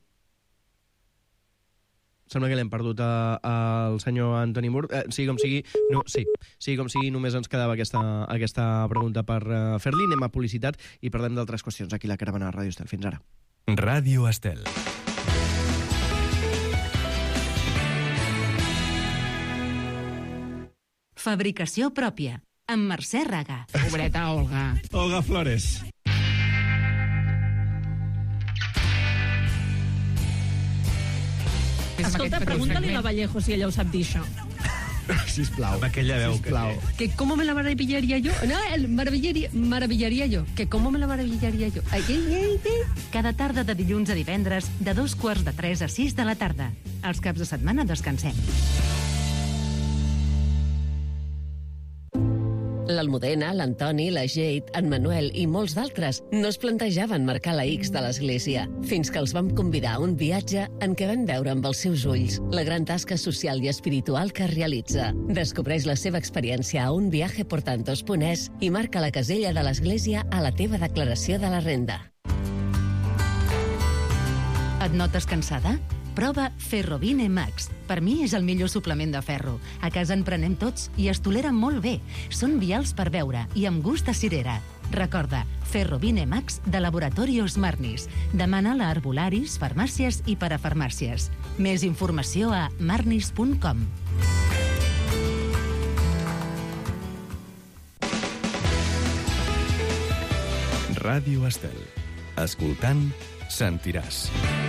Speaker 2: Sembla que l'hem perdut al senyor Antoni Mur. Eh, sigui com sigui, no, sí, sigui com sigui, només ens quedava aquesta, aquesta pregunta per uh, fer-li. Anem a publicitat i parlem d'altres qüestions aquí a la Caravana de Ràdio Estel. Fins ara.
Speaker 7: Ràdio Estel.
Speaker 9: Fabricació pròpia, amb Mercè Raga.
Speaker 12: Pobreta Olga.
Speaker 13: Olga Flores.
Speaker 12: Escolta, pregunta-li a la Vallejo si ella ho sap dir, això.
Speaker 13: Sisplau.
Speaker 14: Amb aquella veu
Speaker 13: Sisplau.
Speaker 14: que...
Speaker 12: Que cómo me la maravillaría yo. No, el maravillaria, maravillaria yo. Que cómo me la maravillaria yo. Ai, ai, ai, ai.
Speaker 9: Cada tarda de dilluns a divendres, de dos quarts de tres a sis de la tarda. Els caps de setmana descansem.
Speaker 15: L'Almudena, l'Antoni, la Jade, en Manuel i molts d'altres no es plantejaven marcar la X de l'església, fins que els vam convidar a un viatge en què van veure amb els seus ulls la gran tasca social i espiritual que realitza. Descobreix la seva experiència a un viaje por tantos punt es i marca la casella de l'església a la teva declaració de la renda.
Speaker 9: Et notes cansada? Prova Ferrovine Max. Per mi és el millor suplement de ferro. A casa en prenem tots i es tolera molt bé. Són vials per beure i amb gust de cirera. Recorda, Ferrovine Max de Laboratorios Marnis. Demana-la a arbolaris, farmàcies i parafarmàcies. Més informació a marnis punt com.
Speaker 7: Ràdio Estel. Escoltant, sentiràs.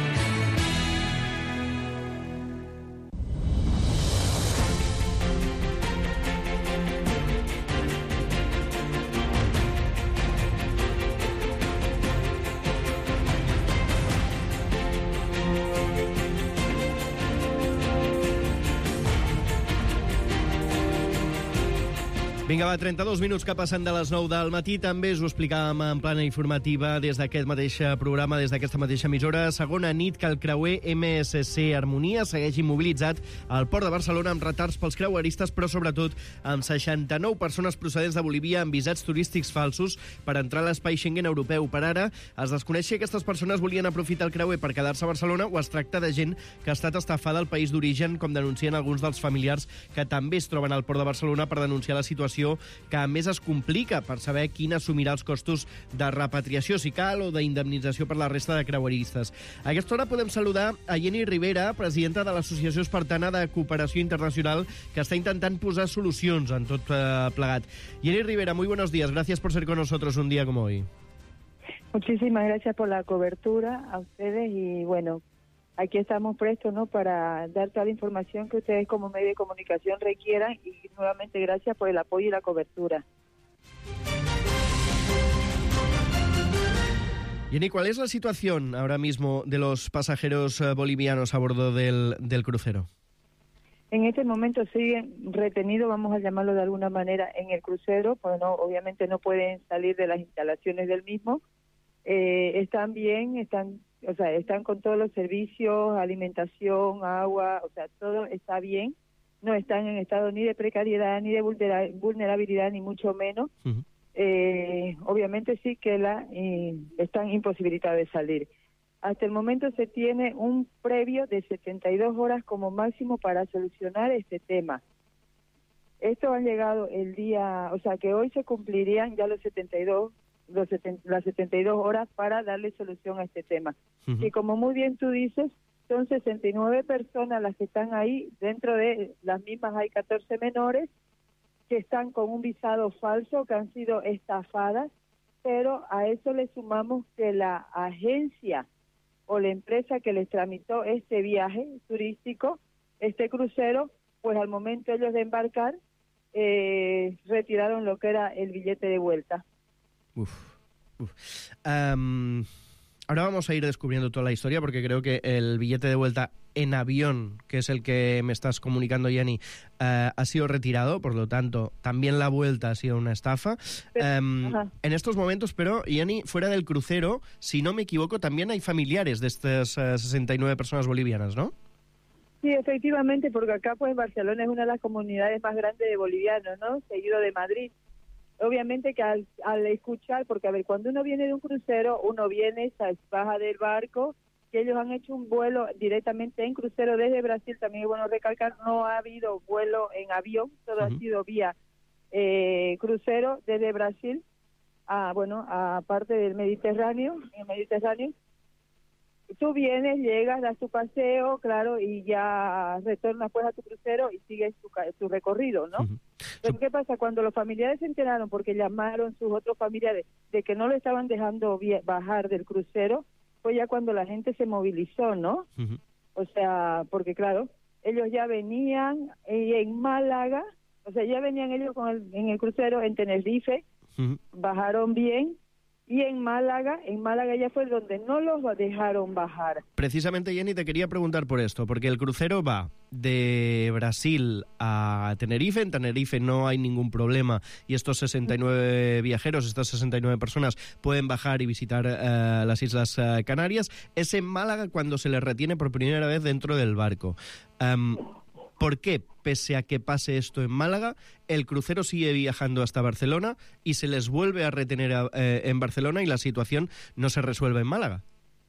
Speaker 2: Vinga, va, trenta-dos minuts que passen de les nou del matí. També us ho explicàvem en plana informativa des d'aquest mateix programa, des d'aquesta mateixa emissora. Segona nit que el creuer M S C Harmonia segueix immobilitzat al Port de Barcelona amb retards pels creueristes, però sobretot amb seixanta-nou persones procedents de Bolívia amb visats turístics falsos per entrar a l'espai Schengen europeu. Per ara, es desconeix si aquestes persones volien aprofitar el creuer per quedar-se a Barcelona o es tracta de gent que ha estat estafada al país d'origen, com denuncien alguns dels familiars que també es troben al Port de Barcelona per denunciar la situació que a més es complica per saber quin assumirà els costos de repatriació, si cal, o d'indemnització per la resta de creueristes. A aquesta hora podem saludar a Jenny Rivera, presidenta de l'Associació Espartana de Cooperació Internacional, que està intentant posar solucions en tot eh, plegat. Jenny Rivera, muy buenos días. Gracias por ser con nosotros un día como hoy.
Speaker 16: Muchísimas gracias por la cobertura a ustedes y bueno, aquí estamos prestos, ¿no?, para dar toda la información que ustedes como medio de comunicación requieran y nuevamente gracias por el apoyo y la cobertura.
Speaker 2: Jenny, ¿cuál es la situación ahora mismo de los pasajeros eh, bolivianos a bordo del, del crucero?
Speaker 16: En este momento siguen retenidos, vamos a llamarlo de alguna manera, en el crucero, pues no, obviamente no pueden salir de las instalaciones del mismo. Eh, están bien, están o sea, están con todos los servicios, alimentación, agua, o sea, todo está bien. No están en estado ni de precariedad, ni de vulnera- vulnerabilidad, ni mucho menos. Uh-huh. Eh, obviamente sí que la eh, están imposibilitados de salir. Hasta el momento se tiene un previo de setenta y dos horas como máximo para solucionar este tema. Esto ha llegado el día, o sea, que hoy se cumplirían ya los setenta y dos Los seten, las setenta y dos horas para darle solución a este tema. Uh-huh. Y como muy bien tú dices, son sesenta y nueve personas las que están ahí, dentro de las mismas hay catorce menores que están con un visado falso, que han sido estafadas, pero a eso le sumamos que la agencia o la empresa que les tramitó este viaje turístico, este crucero, pues al momento ellos de embarcar, eh, retiraron lo que era el billete de vuelta.
Speaker 2: Uf, uf. Um, ahora vamos a ir descubriendo toda la historia porque creo que el billete de vuelta en avión, que es el que me estás comunicando, Jenny, uh, ha sido retirado, por lo tanto, también la vuelta ha sido una estafa. Um, en estos momentos, pero, Jenny, fuera del crucero, si no me equivoco, también hay familiares de estas uh, sesenta y nueve personas bolivianas, ¿no?
Speaker 16: Sí, efectivamente, porque acá, pues, Barcelona es una de las comunidades más grandes de bolivianos, ¿no?, seguido de Madrid. Obviamente que al, al escuchar, porque a ver, cuando uno viene de un crucero, uno viene, baja del barco, que ellos han hecho un vuelo directamente en crucero desde Brasil. También es bueno recalcar, no ha habido vuelo en avión, todo uh-huh. ha sido vía eh, crucero desde Brasil a, bueno, a parte del Mediterráneo, en el Mediterráneo. Tú vienes, llegas, das tu paseo, claro, y ya retornas pues a tu crucero y sigues tu, tu recorrido, ¿no? Uh-huh. Pero ¿qué pasa? Cuando los familiares se enteraron, porque llamaron sus otros familiares, de que no lo estaban dejando bajar del crucero, fue ya cuando la gente se movilizó, ¿no? Uh-huh. O sea, porque claro, ellos ya venían en Málaga, o sea, ya venían ellos con el, en el crucero en Tenerife, uh-huh. bajaron bien, y en Málaga, en Málaga ya fue donde no los dejaron bajar.
Speaker 2: Precisamente, Jenny, te quería preguntar por esto, porque el crucero va de Brasil a Tenerife. En Tenerife no hay ningún problema y estos sesenta y nueve viajeros, estas sesenta y nueve personas pueden bajar y visitar uh, las Islas uh, Canarias. Es en Málaga cuando se les retiene por primera vez dentro del barco. Um, ¿Por qué, pese a que pase esto en Málaga, el crucero sigue viajando hasta Barcelona y se les vuelve a retener a, eh, en Barcelona y la situación no se resuelve en Málaga?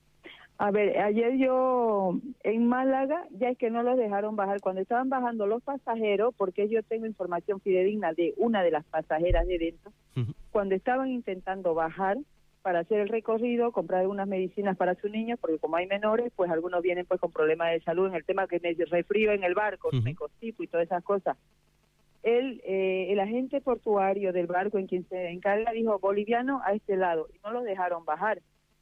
Speaker 16: A ver, ayer yo en Málaga ya es que no los dejaron bajar. Cuando estaban bajando los pasajeros, porque yo tengo información fidedigna de una de las pasajeras de dentro, uh-huh. cuando estaban intentando bajar para hacer el recorrido, comprar algunas medicinas para su niño, porque como hay menores, pues algunos vienen pues con problemas de salud en el tema que me resfrío en el barco, uh-huh. me constipo y todas esas cosas. Él, eh, el agente portuario del barco en quien se encarga dijo, boliviano a este lado, y no lo dejaron bajar,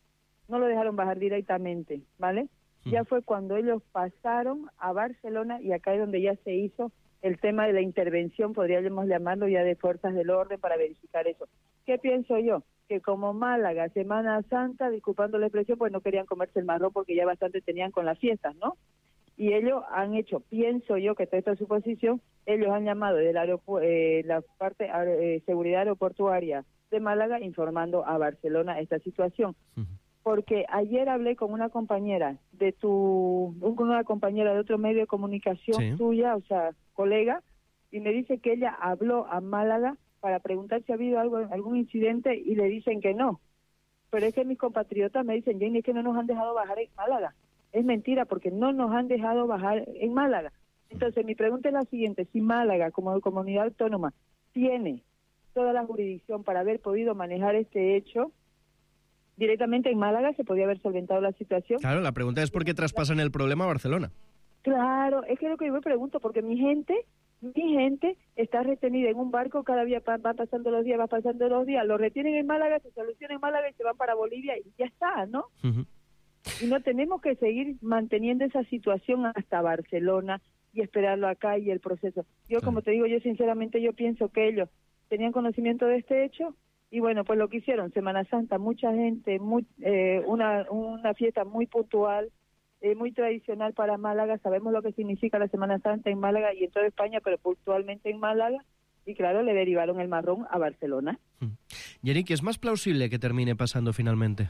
Speaker 16: no lo dejaron bajar directamente, ¿vale? Uh-huh. Ya fue cuando ellos pasaron a Barcelona y acá es donde ya se hizo el tema de la intervención, podríamos llamarlo ya de fuerzas del orden para verificar eso. ¿Qué pienso yo? Que como Málaga, Semana Santa, disculpando la expresión, pues no querían comerse el marrón porque ya bastante tenían con las fiestas, ¿no? Y ellos han hecho, pienso yo que toda esta suposición, ellos han llamado de la, eh, la parte eh, seguridad aeroportuaria de Málaga informando a Barcelona esta situación. Uh-huh. Porque ayer hablé con una compañera de tu, con una compañera de otro medio de comunicación sí. tuya, o sea, colega, y me dice que ella habló a Málaga para preguntar si ha habido algo, algún incidente y le dicen que no. Pero es que mis compatriotas me dicen, Jenny, es que no nos han dejado bajar en Málaga. Es mentira, porque no nos han dejado bajar en Málaga. Entonces, mi pregunta es la siguiente, si Málaga, como comunidad autónoma, tiene toda la jurisdicción para haber podido manejar este hecho, directamente en Málaga se podía haber solventado la situación.
Speaker 2: Claro, la pregunta es por qué traspasan el problema a Barcelona.
Speaker 16: Claro, es que es lo que yo me pregunto, porque mi gente... Mi gente está retenida en un barco, cada día van pasando los días, va pasando los días, lo retienen en Málaga, se soluciona en Málaga y se van para Bolivia y ya está, ¿no? Uh-huh. Y no tenemos que seguir manteniendo esa situación hasta Barcelona y esperarlo acá y el proceso. Yo, uh-huh. como te digo, yo sinceramente yo pienso que ellos tenían conocimiento de este hecho y bueno, pues lo que hicieron, Semana Santa, mucha gente, muy, eh, una, una fiesta muy puntual, Eh, muy tradicional para Málaga, sabemos lo que significa la Semana Santa en Málaga y en toda España, pero puntualmente en Málaga, y claro, le derivaron el marrón a Barcelona.
Speaker 2: Jenny, ¿qué es más plausible que termine pasando finalmente?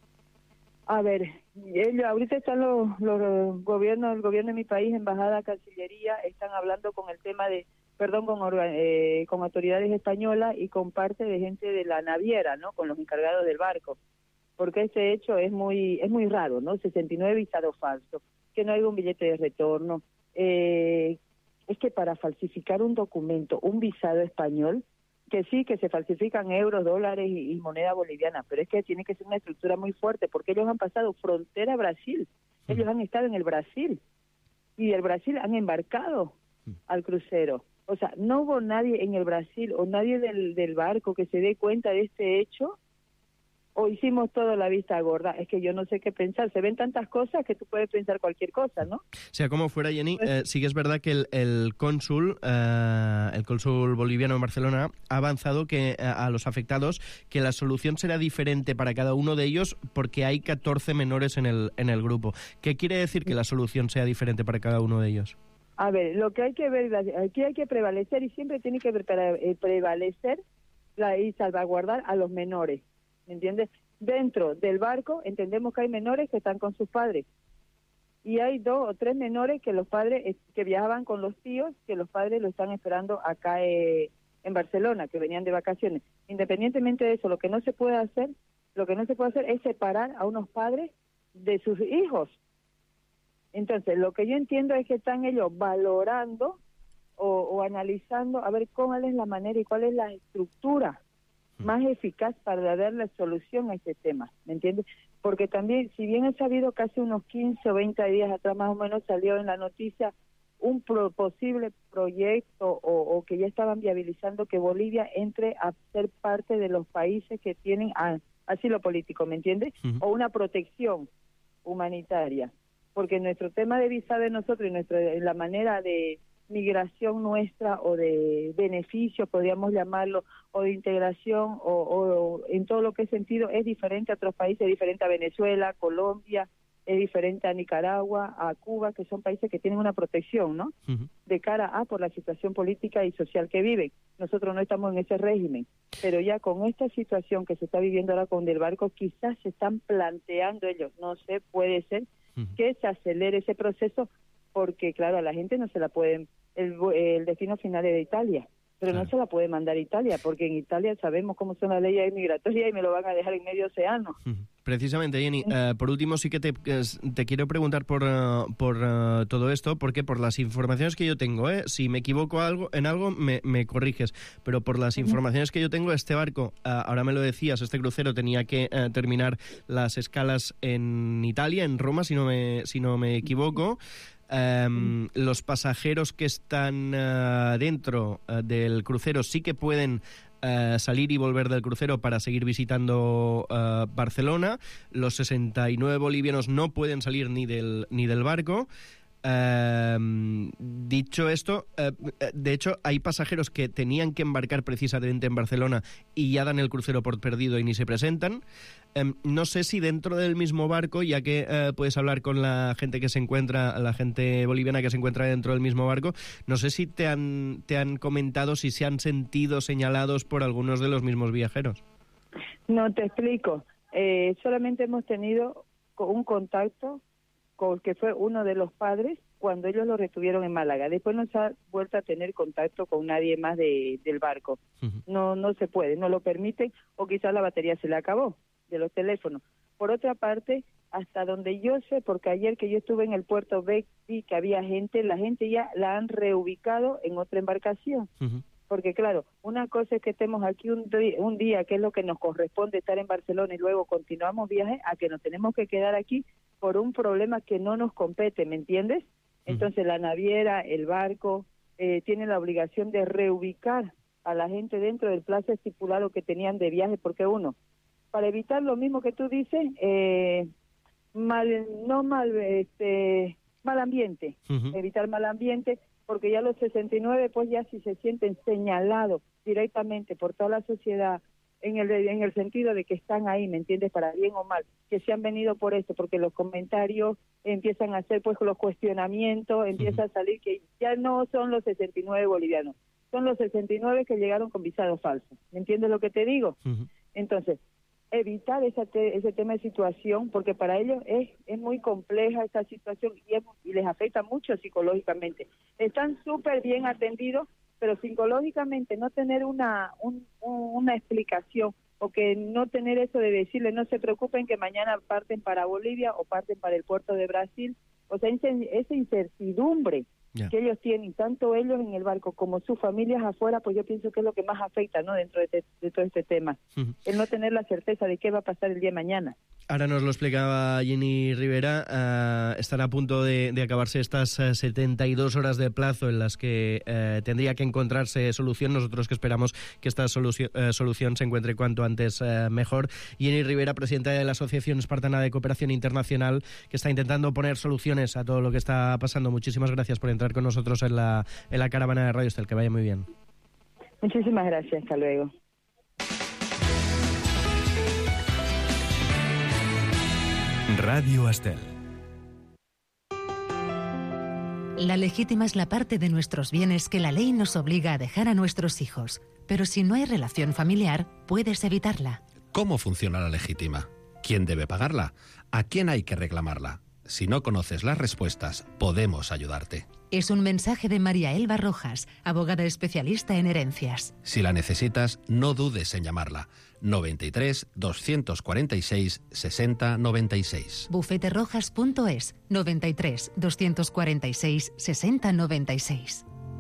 Speaker 16: A ver, ellos, ahorita están los, los gobiernos, el gobierno de mi país, embajada, cancillería, están hablando con el tema de, perdón, con, eh, con autoridades españolas y con parte de gente de la naviera, ¿no? Con los encargados del barco. Porque este hecho es muy es muy raro, ¿no? sesenta y nueve visados falsos, que no hay un billete de retorno. Eh, es que para falsificar un documento, un visado español, que sí, que se falsifican euros, dólares y, y moneda boliviana, pero es que tiene que ser una estructura muy fuerte, porque ellos han pasado frontera a Brasil, ellos han estado en el Brasil, y del Brasil han embarcado al crucero. O sea, no hubo nadie en el Brasil o nadie del, del barco que se dé cuenta de este hecho, o hicimos todo la vista gorda. Es que yo no sé qué pensar. Se ven tantas cosas que tú puedes pensar cualquier cosa, ¿no?
Speaker 2: Sea como fuera, Jenny, pues, eh, sí que es verdad que el, el cónsul, eh, el cónsul boliviano en Barcelona ha avanzado que eh, a los afectados que la solución será diferente para cada uno de ellos porque hay catorce menores en el, en el grupo. ¿Qué quiere decir que la solución sea diferente para cada uno de ellos?
Speaker 16: A ver, lo que hay que ver, aquí hay que prevalecer y siempre tiene que prevalecer la, y salvaguardar a los menores. ¿Me entiendes? Dentro del barco entendemos que hay menores que están con sus padres y hay dos o tres menores que los padres que viajaban con los tíos, que los padres lo están esperando acá eh, en Barcelona, que venían de vacaciones. Independientemente de eso, lo que no se puede hacer, lo que no se puede hacer es separar a unos padres de sus hijos. Entonces, lo que yo entiendo es que están ellos valorando o, o analizando a ver cuál es la manera y cuál es la estructura más eficaz para darle solución a este tema, ¿me entiendes? Porque también, si bien he sabido que hace unos quince o veinte días atrás más o menos salió en la noticia un pro, posible proyecto o, o que ya estaban viabilizando que Bolivia entre a ser parte de los países que tienen a, asilo político, ¿me entiendes? Uh-huh. O una protección humanitaria, porque nuestro tema de visa de nosotros y nuestra, la manera de migración nuestra o de beneficio, podríamos llamarlo, o de integración, o, o en todo lo que es sentido, es diferente a otros países, es diferente a Venezuela, Colombia, es diferente a Nicaragua, a Cuba, que son países que tienen una protección, ¿no? Uh-huh. De cara a por la situación política y social que viven. Nosotros no estamos en ese régimen, pero ya con esta situación que se está viviendo ahora con el barco, quizás se están planteando ellos, no sé, puede ser, uh-huh, que se acelere ese proceso, porque claro, a la gente no se la pueden, el, el destino final es de Italia, pero claro, no se la puede mandar a Italia, porque en Italia sabemos cómo son las leyes migratorias y me lo van a dejar en medio océano.
Speaker 2: Precisamente, Jenny, uh, por último sí que te, te quiero preguntar por, uh, por uh, todo esto, porque por las informaciones que yo tengo, ¿eh? Si me equivoco algo en algo, me, me corriges, pero por las informaciones que yo tengo, este barco, uh, ahora me lo decías, este crucero tenía que uh, terminar las escalas en Italia, en Roma, si no me, si no me equivoco. Um, los pasajeros que están uh, dentro uh, del crucero sí que pueden uh, salir y volver del crucero para seguir visitando uh, Barcelona. Los sesenta y nueve bolivianos no pueden salir ni del, ni del barco. Uh, dicho esto, uh, de hecho hay pasajeros que tenían que embarcar precisamente en Barcelona y ya dan el crucero por perdido y ni se presentan. Um, no sé si dentro del mismo barco, ya que uh, puedes hablar con la gente que se encuentra, la gente boliviana que se encuentra dentro del mismo barco, no sé si te han, te han comentado si se han sentido señalados por algunos de los mismos viajeros.
Speaker 16: No, te explico. Eh, solamente hemos tenido un contacto con que fue uno de los padres cuando ellos lo retuvieron en Málaga. Después no se ha vuelto a tener contacto con nadie más de, del barco. Uh-huh. No, no se puede, no lo permiten, o quizás la batería se le acabó de los teléfonos. Por otra parte, hasta donde yo sé, porque ayer que yo estuve en el puerto vi que había gente, la gente ya la han reubicado en otra embarcación. Uh-huh. Porque claro, una cosa es que estemos aquí un, un día, que es lo que nos corresponde estar en Barcelona, y luego continuamos viaje, a que nos tenemos que quedar aquí por un problema que no nos compete, ¿me entiendes? Entonces la naviera, el barco, eh, tienen la obligación de reubicar a la gente dentro del plazo estipulado que tenían de viaje, porque uno, para evitar lo mismo que tú dices, eh, mal, no mal, este, mal ambiente, uh-huh, evitar mal ambiente, porque ya los sesenta y nueve pues ya si se sienten señalados directamente por toda la sociedad, en el en el sentido de que están ahí, ¿me entiendes?, para bien o mal, que se han venido por esto, porque los comentarios empiezan a hacer, pues los cuestionamientos, empieza uh-huh, a salir que ya no son los sesenta y nueve bolivianos, son los sesenta y nueve que llegaron con visado falso, ¿me entiendes lo que te digo? Uh-huh. Entonces, evitar esa te, ese tema de situación, porque para ellos es, es muy compleja esta situación y, es, y les afecta mucho psicológicamente. Están súper bien atendidos, pero psicológicamente no tener una un, una explicación, o que no tener eso de decirle no se preocupen que mañana parten para Bolivia o parten para el puerto de Brasil, o sea, esa incertidumbre yeah. que ellos tienen, tanto ellos en el barco como sus familias afuera, pues yo pienso que es lo que más afecta, ¿no?, dentro de, este, de todo este tema, uh-huh. el no tener la certeza de qué va a pasar el día de mañana.
Speaker 2: Ahora nos lo explicaba Jenny Rivera, uh, están a punto de, de acabarse estas uh, setenta y dos horas de plazo en las que uh, tendría que encontrarse solución. Nosotros que esperamos que esta solución, uh, solución se encuentre cuanto antes uh, mejor. Jenny Rivera, presidenta de la Asociación Espartana de Cooperación Internacional, que está intentando poner soluciones a todo lo que está pasando. Muchísimas gracias por entrar con nosotros en la, en la caravana de Radio Estel. Que vaya muy bien.
Speaker 16: Muchísimas gracias. Hasta luego.
Speaker 7: Radio Estel.
Speaker 9: La legítima es la parte de nuestros bienes que la ley nos obliga a dejar a nuestros hijos. Pero si no hay relación familiar, puedes evitarla.
Speaker 14: ¿Cómo funciona la legítima? ¿Quién debe pagarla? ¿A quién hay que reclamarla? Si no conoces las respuestas, podemos ayudarte.
Speaker 9: Es un mensaje de María Elba Rojas, abogada especialista en herencias.
Speaker 14: Si la necesitas, no dudes en llamarla. noventa y tres, doscientos cuarenta y seis, sesenta noventa y seis.
Speaker 9: bufeterojas punto es, noventa y tres, doscientos cuarenta y seis, sesenta noventa y seis.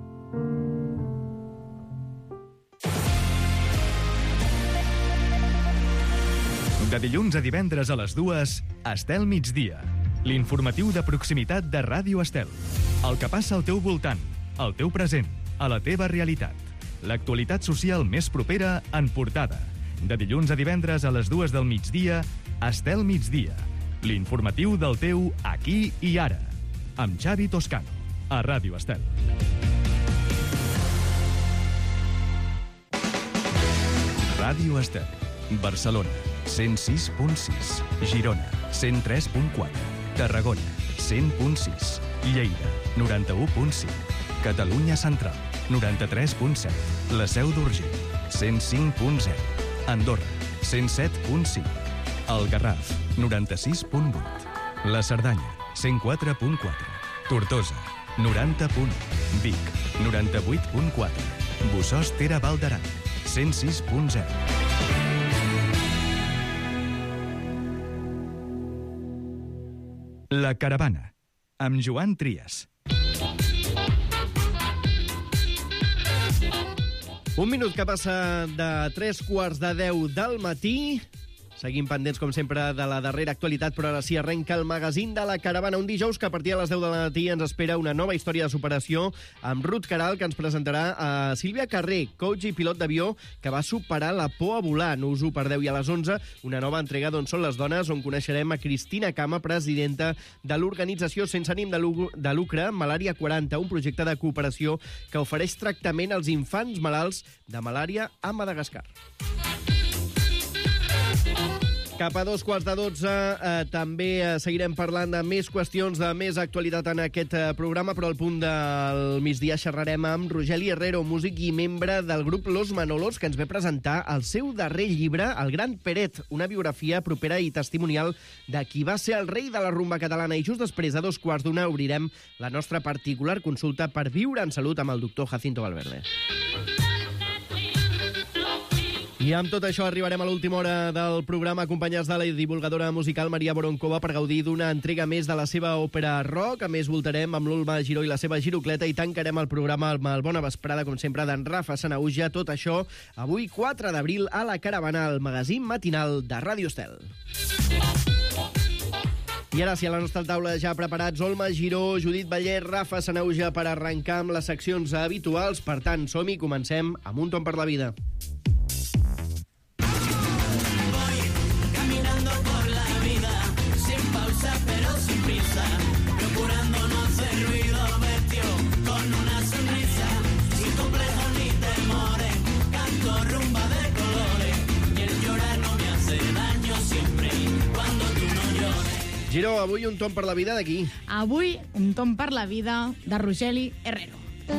Speaker 7: De dilluns a divendres a les dues, Estel migdia. L'informatiu de proximitat de Ràdio Estel. El que passa al teu voltant, al teu present, a la teva realitat. L'actualitat social més propera en portada. De dilluns a divendres a les dues del migdia, Estel migdia. L'informatiu del teu aquí i ara. Amb Xavi Toscano, a Ràdio Estel. Ràdio Estel. Barcelona, cent sis punt sis. Girona, cent tres punt quatre. Tarragona, cent punt sis. Lleida, noranta-u punt cinc. Catalunya Central, noranta-tres punt set. La Seu d'Urgell, cent cinc punt zero. Andorra, cent set punt cinc. El Garraf, noranta-sis punt vuit. La Cerdanya, cent quatre punt quatre. Tortosa, noranta punt u. Vic, noranta-vuit punt quatre. Bossòst-Tere Val d'Aran, cent sis punt zero. La Caravana, amb Joan Trias.
Speaker 2: Un minut que passa de tres quarts de deu del matí. Seguim pendents, com sempre, de la darrera actualitat, però ara sí arrenca el magazín de La Caravana. Un dijous que a partir de les deu del matí ens espera una nova història de superació amb Ruth Caral, que ens presentarà a Sílvia Carré, coach i pilot d'avió, que va superar la por a volar. No us ho perdeu. I a les onze, una nova entrega d'On són les dones, on coneixerem a Cristina Cama, presidenta de l'organització sense ànim de lucre Malària quaranta, un projecte de cooperació que ofereix tractament als infants malalts de malària a Madagascar. Cap a dos quarts de dotze eh, també eh, seguirem parlant de més qüestions, de més actualitat en aquest eh, programa, però al punt del migdia xerrarem amb Rogeli Herrero, músic i membre del grup Los Manolos, que ens ve presentar el seu darrer llibre, El Gran Peret, una biografia propera i testimonial de qui va ser el rei de la rumba catalana. I just després, a dos quarts d'una, obrirem la nostra particular consulta per viure en salut amb el doctor Jacinto Valverde. I amb tot això arribarem a l'última hora del programa, acompanyats de la divulgadora musical Maria Boronkova, per gaudir d'una entrega més de la seva òpera rock. A més, voltarem amb l'Ulma Giró i la seva girocleta i tancarem el programa amb el Bona Vesprada, com sempre, d'en Rafa Sanauja. Tot això avui, quatre d'abril, a La Caravana, el magazín matinal de Ràdio Estel. I ara sí, a la nostra taula ja preparats Olma Giró, Judit Ballé, Rafa Sanauja per arrencar amb les seccions habituals. Per tant, som-hi, comencem amb Un Tom per la Vida.
Speaker 6: Pero sin prisa, procurando no hacer ruido, vestido con una sonrisa, sin complejos ni temores, canto rumba de colores, y el llorar no me hace daño siempre cuando tú no llores.
Speaker 2: Giró, avui Un Tom per la Vida d'aquí.
Speaker 1: Avui, Un Tom per la Vida de Rogeli Herrero.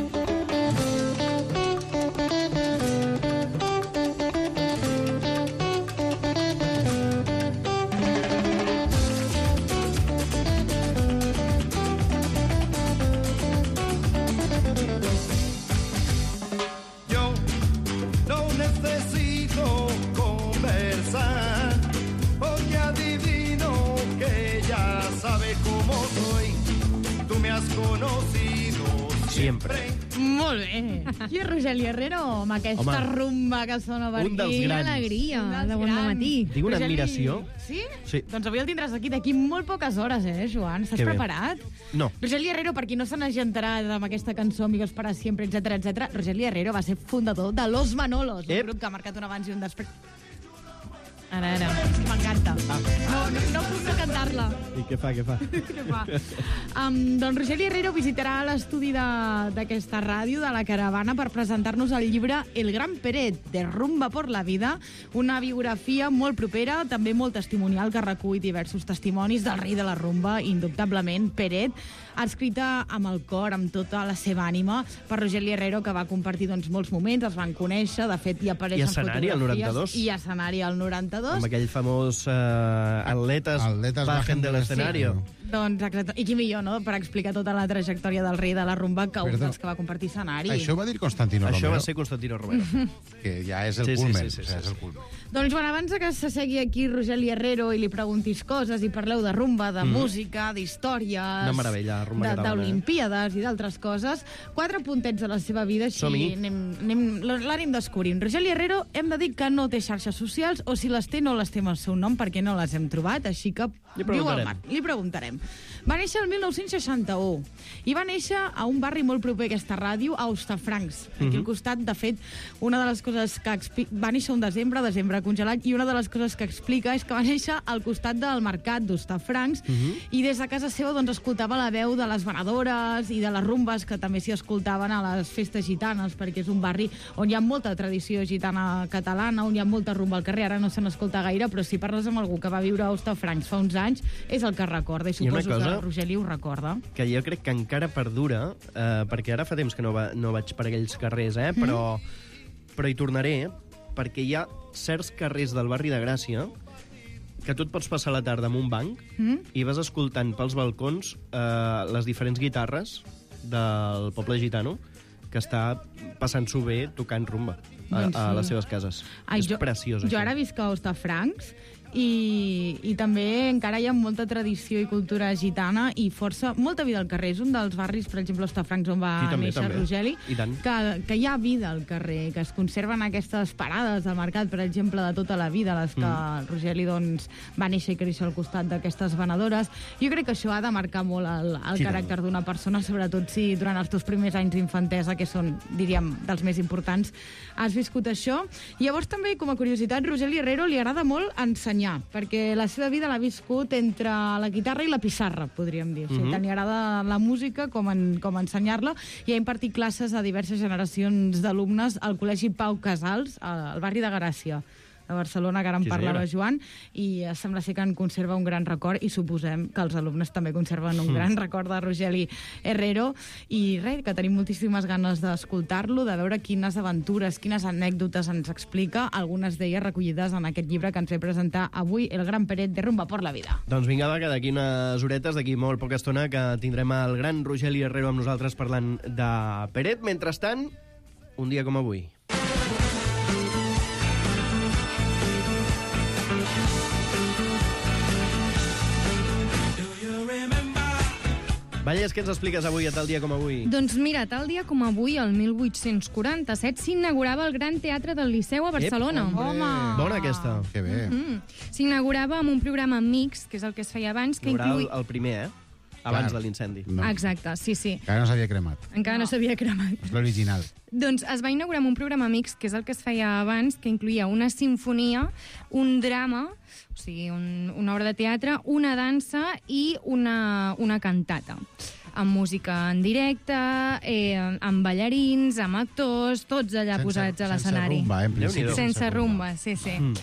Speaker 2: Sempre.
Speaker 1: Molt bé. Qui és Rogeli Herrero? Amb aquesta
Speaker 2: Home,
Speaker 1: rumba que sona per aquí.
Speaker 2: un dels grans.
Speaker 4: Alegria,
Speaker 1: Un dels
Speaker 4: de bon
Speaker 1: grans.
Speaker 4: matí.
Speaker 2: Tinc una
Speaker 1: Rogeli-
Speaker 2: admiració.
Speaker 1: Sí?
Speaker 2: Sí.
Speaker 1: Doncs avui el tindràs aquí d'aquí molt poques hores, eh, Joan? Estàs
Speaker 2: Que bé.
Speaker 1: preparat?
Speaker 2: No.
Speaker 1: Rogeli Herrero, per qui no se n'hagi enterat amb aquesta cançó Amigos para siempre, etcètera, etcètera, Rogeli Herrero va ser fundador de Los Manolos, un
Speaker 2: Ep.
Speaker 1: grup que ha marcat un abans i un després. Ara, ara. M'encanta. No, no, no puc no cantar-la.
Speaker 2: I què fa, què fa?
Speaker 1: Què fa? Um, doncs Rogeli Herrero visitarà l'estudi de- d'aquesta ràdio, de La Caravana, per presentar-nos el llibre El Gran Peret, de Rumba por la Vida, una biografia molt propera, també molt testimonial, que recull diversos testimonis del rei de la rumba, indubtablement, Peret, escrita amb el cor, amb tota la seva ànima, per Rogeli Herrero, que va compartir doncs, molts moments, els van conèixer, de fet, hi apareixen
Speaker 2: I escenari al
Speaker 1: fotografies.
Speaker 2: noranta-dos.
Speaker 1: I escenari al noranta-dos.
Speaker 2: Amb aquell famós uh, atletes,
Speaker 3: Atletes
Speaker 2: bajen de l'escenari.
Speaker 3: Sí.
Speaker 1: Doncs exacte. I qui millor, no?, per explicar tota la trajectòria del rei de la rumba que un
Speaker 3: Perdó.
Speaker 1: dels que va compartir escenari.
Speaker 3: Això va dir Constantino
Speaker 2: Això
Speaker 3: Romero.
Speaker 2: va ser Constantino Romero.
Speaker 3: Que ja és el
Speaker 2: Sí, sí,
Speaker 3: culmen.
Speaker 2: sí, sí,
Speaker 3: o sigui,
Speaker 2: sí,
Speaker 3: és el
Speaker 2: sí.
Speaker 3: culmen.
Speaker 1: Doncs, bueno, abans que s'assegui aquí Rogeli Herrero i li preguntis coses i parleu de rumba, de
Speaker 2: Mhm.
Speaker 1: música, d'històries...
Speaker 2: Una meravella, rumba
Speaker 1: de-
Speaker 2: catalana, eh?
Speaker 1: d'olimpíades i d'altres coses, quatre puntets de la seva vida, així
Speaker 2: Som-hi.
Speaker 1: anem, anem, l'anem descobrint. Rogeli Herrero, hem de dir que no té xarxes socials, o si les té, no les té amb el seu nom, perquè no les hem trobat, així que
Speaker 2: Li
Speaker 1: viu al
Speaker 2: preguntarem.
Speaker 1: mar. Li preguntarem. Va néixer el mil nou-cents seixanta-u i va néixer a un barri molt proper a aquesta ràdio, a Hostafrancs. Aquí
Speaker 2: Mhm.
Speaker 1: al costat, de fet, una de les coses que expli- va néixer un desembre, desembre congelat, i una de les coses que explica és que va néixer al costat del mercat d'Hostafrancs i des de casa seva doncs, escoltava la veu de les venedores i de les rumbes que també s'hi escoltaven a les festes gitanes, perquè és un barri on hi ha molta tradició gitana catalana, on hi ha molta rumba al carrer. Ara no se n'escolta gaire, però si parles amb algú que va viure a Hostafrancs fa uns anys, és el que recorda, i
Speaker 2: I una
Speaker 1: suposo
Speaker 2: cosa-
Speaker 1: que Rogeli ho recorda.
Speaker 2: Que jo crec que encara perdura, eh, perquè ara fa temps que no, va, no vaig per aquells carrers, eh, però, però hi tornaré, perquè hi ha certs carrers del barri de Gràcia que tu et pots passar la tarda en un banc
Speaker 1: Mm?
Speaker 2: i vas escoltant pels balcons eh, les diferents guitarres del poble gitano que està passant-s'ho bé tocant rumba a,
Speaker 1: Doncs
Speaker 2: a
Speaker 1: sí.
Speaker 2: les seves cases.
Speaker 1: Ai,
Speaker 2: és
Speaker 1: jo,
Speaker 2: preciós,
Speaker 1: Jo
Speaker 2: això.
Speaker 1: ara visc a Hostafrancs i, i també encara hi ha molta tradició i cultura gitana i força, molta vida al carrer. És un dels barris, per exemple, Hostafrancs, on va
Speaker 2: Sí, també,
Speaker 1: néixer
Speaker 2: també.
Speaker 1: Rogeli,
Speaker 2: I tant.
Speaker 1: que, que hi ha vida al carrer, que es conserven aquestes parades al mercat, per exemple, de tota la vida, les que
Speaker 2: Mm.
Speaker 1: Rogeli doncs, va néixer i créixer al costat d'aquestes venedores. Jo crec que això ha de marcar molt el, el
Speaker 2: Sí,
Speaker 1: caràcter d'una persona, sobretot si durant els teus primers anys d'infantesa, que són, diríem, dels més importants, has viscut això. Llavors també, com a curiositat, Rogeli Herrero li agrada molt ensenyar, perquè la seva vida l'ha viscut entre la guitarra i la pissarra, podríem dir. O sigui,
Speaker 2: Mhm.
Speaker 1: tant li agrada la música com, en, com ensenyar-la, i ha impartit classes a diverses generacions d'alumnes al Col·legi Pau Casals, al barri de Gràcia de Barcelona, que ara en
Speaker 2: Sí,
Speaker 1: parlava
Speaker 2: senyora.
Speaker 1: Joan, i eh, sembla ser que en conserva un gran record, i suposem que els alumnes també conserven un
Speaker 2: Mm.
Speaker 1: gran record de Rogeli Herrero, i res, que tenim moltíssimes ganes d'escoltar-lo, de veure quines aventures, quines anècdotes ens explica, algunes d'elles recollides en aquest llibre que ens ve presentar avui, El gran Peret de Rumba por la vida.
Speaker 2: Doncs vinga, va, que d'aquí unes horetes, d'aquí molt poca estona, que tindrem el gran Rogeli Herrero amb nosaltres parlant de Peret. Mentrestant, un dia com avui. Vallès, què ens expliques avui, a tal dia com avui?
Speaker 4: Doncs mira, tal dia com avui, el mil vuit-cents quaranta-set, s'inaugurava el Gran Teatre del Liceu a Barcelona.
Speaker 2: Ep,
Speaker 1: Home!
Speaker 2: Bona aquesta.
Speaker 3: Que bé.
Speaker 4: Mm. S'inaugurava amb un programa mixt, que és el que es feia abans, que
Speaker 2: Hi haurà el,
Speaker 4: inclui...
Speaker 2: el primer, eh? Abans
Speaker 3: Clar.
Speaker 2: de l'incendi.
Speaker 3: No,
Speaker 4: Exacte, sí, sí.
Speaker 3: encara no s'havia cremat.
Speaker 4: Encara no s'havia cremat.
Speaker 3: És l'original.
Speaker 4: Doncs es va inaugurar amb un programa mixt, que és el que es feia abans, que incluïa una sinfonia, un drama, o sigui, un, una obra de teatre, una dansa i una, una cantata amb música en directe, eh, amb ballarins, amb actors, tots allà
Speaker 3: Sense-
Speaker 4: posats a
Speaker 3: sense
Speaker 4: l'escenari.
Speaker 3: rumba, eh, en principi,
Speaker 2: Déu-n'hi-do.
Speaker 4: Sense rumba, sí, sí.
Speaker 2: Mm.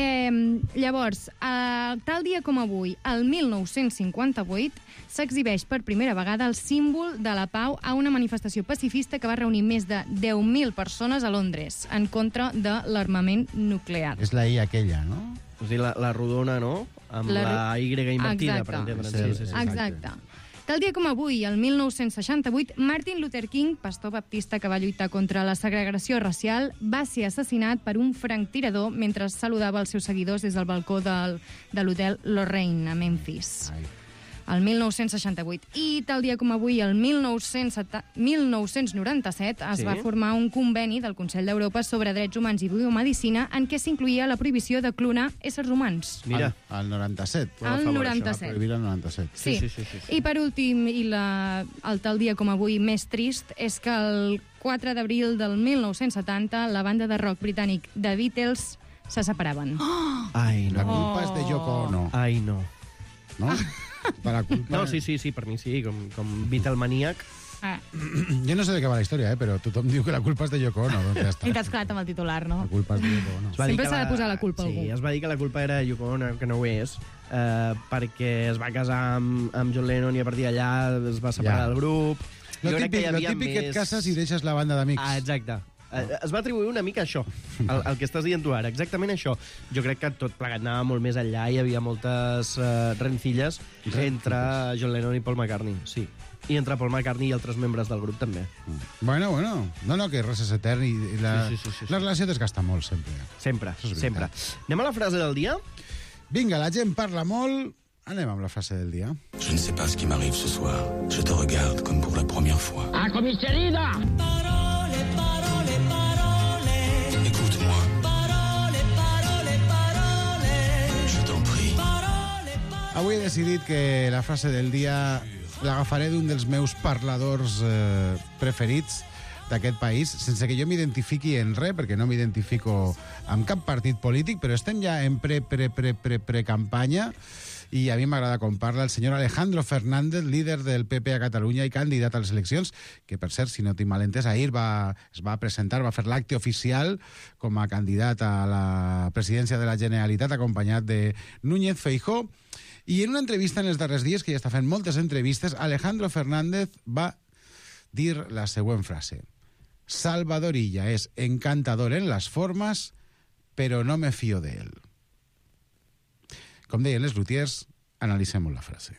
Speaker 4: Eh, llavors, eh, tal dia com avui, el mil nou-cents cinquanta-vuit, s'exhibeix per primera vegada el símbol de la pau a una manifestació pacifista que va reunir més de deu mil persones a Londres en contra de l'armament nuclear.
Speaker 3: És la I aquella, no?
Speaker 2: És a dir, la, la rodona, no? Amb
Speaker 4: La
Speaker 2: la,
Speaker 4: ro-
Speaker 2: Y invertida,
Speaker 4: Exacte.
Speaker 2: per entendre'ns.
Speaker 3: Sí,
Speaker 2: Sí, sí, sí.
Speaker 4: Exacte. Tal dia com avui, el mil nou-cents seixanta-vuit, Martin Luther King, pastor baptista que va lluitar contra la segregació racial, va ser assassinat per un franctirador mentre saludava els seus seguidors des del balcó del, de l'hotel Lorraine, a Memphis.
Speaker 3: Ai.
Speaker 4: El mil nou-cents seixanta-vuit. I tal dia com avui, el mil nou-cents noranta-set, es
Speaker 2: Sí.
Speaker 4: va formar un conveni del Consell d'Europa sobre drets humans i biomedicina en què s'incluïa la prohibició de clonar éssers humans.
Speaker 2: Mira,
Speaker 3: Al, al noranta-set.
Speaker 2: Molt a
Speaker 4: Al
Speaker 2: favor, això.
Speaker 4: noranta-set.
Speaker 3: Prohibir el noranta-set.
Speaker 4: Sí.
Speaker 2: Sí, sí, sí, sí.
Speaker 4: I per últim, i la, el tal dia com avui més trist, és que el quatre d'abril del mil nou-cents setanta la banda de rock britànic The Beatles se separaven.
Speaker 2: Ai,
Speaker 3: La
Speaker 2: no.
Speaker 3: culpa és de Yoko Ono,
Speaker 2: Ai, no.
Speaker 3: no? De la culpa...
Speaker 2: No, sí, sí, sí, per mi sí, com, com Beatlemaníac.
Speaker 1: Ah,
Speaker 3: Jo no sé de què va la història, eh? però tothom diu que la culpa és de Yoko Ono. Doncs ja està.
Speaker 1: I t'has quedat amb el titular, no?
Speaker 3: La culpa és de Yoko Ono.
Speaker 2: Es va dir
Speaker 4: Sempre
Speaker 2: que
Speaker 4: s'ha de posar la culpa a
Speaker 2: sí,
Speaker 4: algú.
Speaker 2: es va dir que la culpa era Yoko Ono, que no ho és, eh, perquè es va casar amb, amb John Lennon i a partir d'allà es va separar
Speaker 3: Ja.
Speaker 2: del grup.
Speaker 3: Lo
Speaker 2: Jo crec que
Speaker 3: típic,
Speaker 2: hi
Speaker 3: lo
Speaker 2: havia
Speaker 3: típic que et
Speaker 2: més...
Speaker 3: cases i deixes la banda d'amics.
Speaker 2: Ah, exacte. Eh, Es va atribuir una mica això, el, el que estàs dient tu ara, exactament això. Jo crec que tot plegat anava molt més enllà, hi havia moltes uh, rencilles entre John Lennon i Paul McCartney, sí. I entre Paul McCartney i altres membres del grup, també.
Speaker 3: Bueno, bueno. No, no, que res és etern i i la,
Speaker 2: Sí, sí, sí, sí, sí.
Speaker 3: la relació desgasta molt, sempre.
Speaker 2: Sempre,
Speaker 3: Això és
Speaker 2: sempre.
Speaker 3: veritat.
Speaker 2: Anem a la frase del dia?
Speaker 3: Vinga, la gent parla molt. Anem amb la frase del dia.
Speaker 17: Je ne sais pas ce qui m'arrive ce soir. Je te regarde comme pour la première fois.
Speaker 6: ¡A comisaría! Parole, parole, parole.
Speaker 17: Écoute-moi,
Speaker 6: Parole, parole, parole.
Speaker 17: je t'en prie.
Speaker 3: Avui he decidit que la frase del dia l'agafaré d'un dels meus parladors eh, preferits d'aquest país, sense que jo m'identifiqui en res, perquè no m'identifico amb cap partit polític, però estem ja en pre, pre, pre, pre, pre-campanya, i a mi m'agrada com parla el senyor Alejandro Fernández, líder del P P a Catalunya i candidat a les eleccions, que, per cert, si no tinc malentès, ahir va, es va presentar, va fer l'acte oficial com a candidat a la presidència de la Generalitat, acompanyat de Núñez Feijóo. I en una entrevista en els darrers dies, que ja està fent moltes entrevistes, Alejandro Fernández va dir la següent frase. Salvador Illa es encantador en las formas, pero no me fío de él. Com deien les lutiers, analitzem la frase.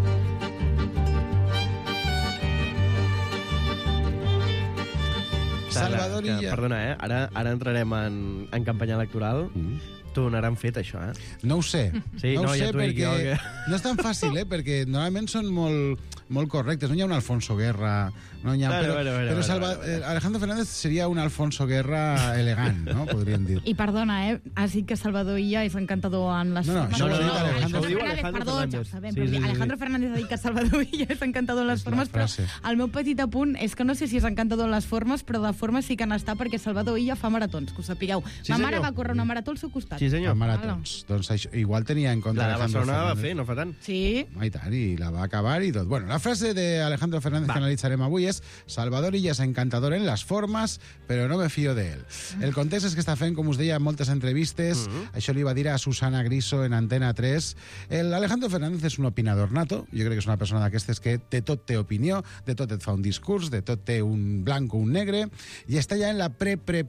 Speaker 3: Salvador
Speaker 2: que,
Speaker 3: Illa...
Speaker 2: Perdona, eh? Ara, ara entrarem en, en campanya electoral. Mm. T'ho anaran fet, això, eh?
Speaker 3: No ho sé.
Speaker 2: Sí,
Speaker 3: no,
Speaker 2: no,
Speaker 3: ho
Speaker 2: ja
Speaker 3: sé
Speaker 2: t'ho dic
Speaker 3: perquè
Speaker 2: jo, que-
Speaker 3: no és tan fàcil, eh? Perquè normalment són molt, molt correctes. No hi ha un Alfonso Guerra... No hi ha,
Speaker 2: Bueno,
Speaker 3: però
Speaker 2: bueno, bueno,
Speaker 3: però
Speaker 2: bueno,
Speaker 3: Salva,
Speaker 2: bueno, bueno.
Speaker 3: eh, Alejandro Fernández seria un Alfonso Guerra elegant, no? Podríem dir.
Speaker 1: I perdona, eh? Has dit que Salvador Illa és encantador en les...
Speaker 3: No, no, això ho ha dit Alejandro.
Speaker 1: Alejandro
Speaker 3: Això ho diu
Speaker 1: Fernández,
Speaker 2: Alejandro
Speaker 1: perdó, ja ho
Speaker 2: Fernández.
Speaker 1: sabem,
Speaker 2: Sí,
Speaker 1: però
Speaker 2: sí, sí,
Speaker 1: Alejandro
Speaker 2: sí.
Speaker 1: Fernández ha dit que Salvador Illa és encantador en les formes, però
Speaker 3: frase.
Speaker 1: el meu petit apunt és que no sé si és encantador en les formes, però de formes sí que n'està perquè Salvador Illa fa maratons, que ho sapigueu.
Speaker 2: Sí,
Speaker 1: Ma mare
Speaker 2: senyor.
Speaker 1: va córrer una marató al seu costat.
Speaker 2: Sí, senyor.
Speaker 3: Fa maratons. Doncs això, igual tenia en compte
Speaker 2: La de
Speaker 3: Alejandro
Speaker 2: Barcelona va
Speaker 3: Fernández.
Speaker 2: fer, no fa tant.
Speaker 1: Sí.
Speaker 3: I tant, i la va acabar i tot. Bueno, la frase de Alejandro Fernández que analitzarem avui és Salvador Illa es encantador en las formas, pero no me fío de él. El context és que està fent, com us deia, moltes entrevistes. Això li va dir a Susana Griso en Antena tres. El Alejandro Fernández és un opinador nato. Jo crec que és una persona d'aquestes que de tot té opinió, de tot et fa un discurs, de tot té un blanc o un negre, i està ja en la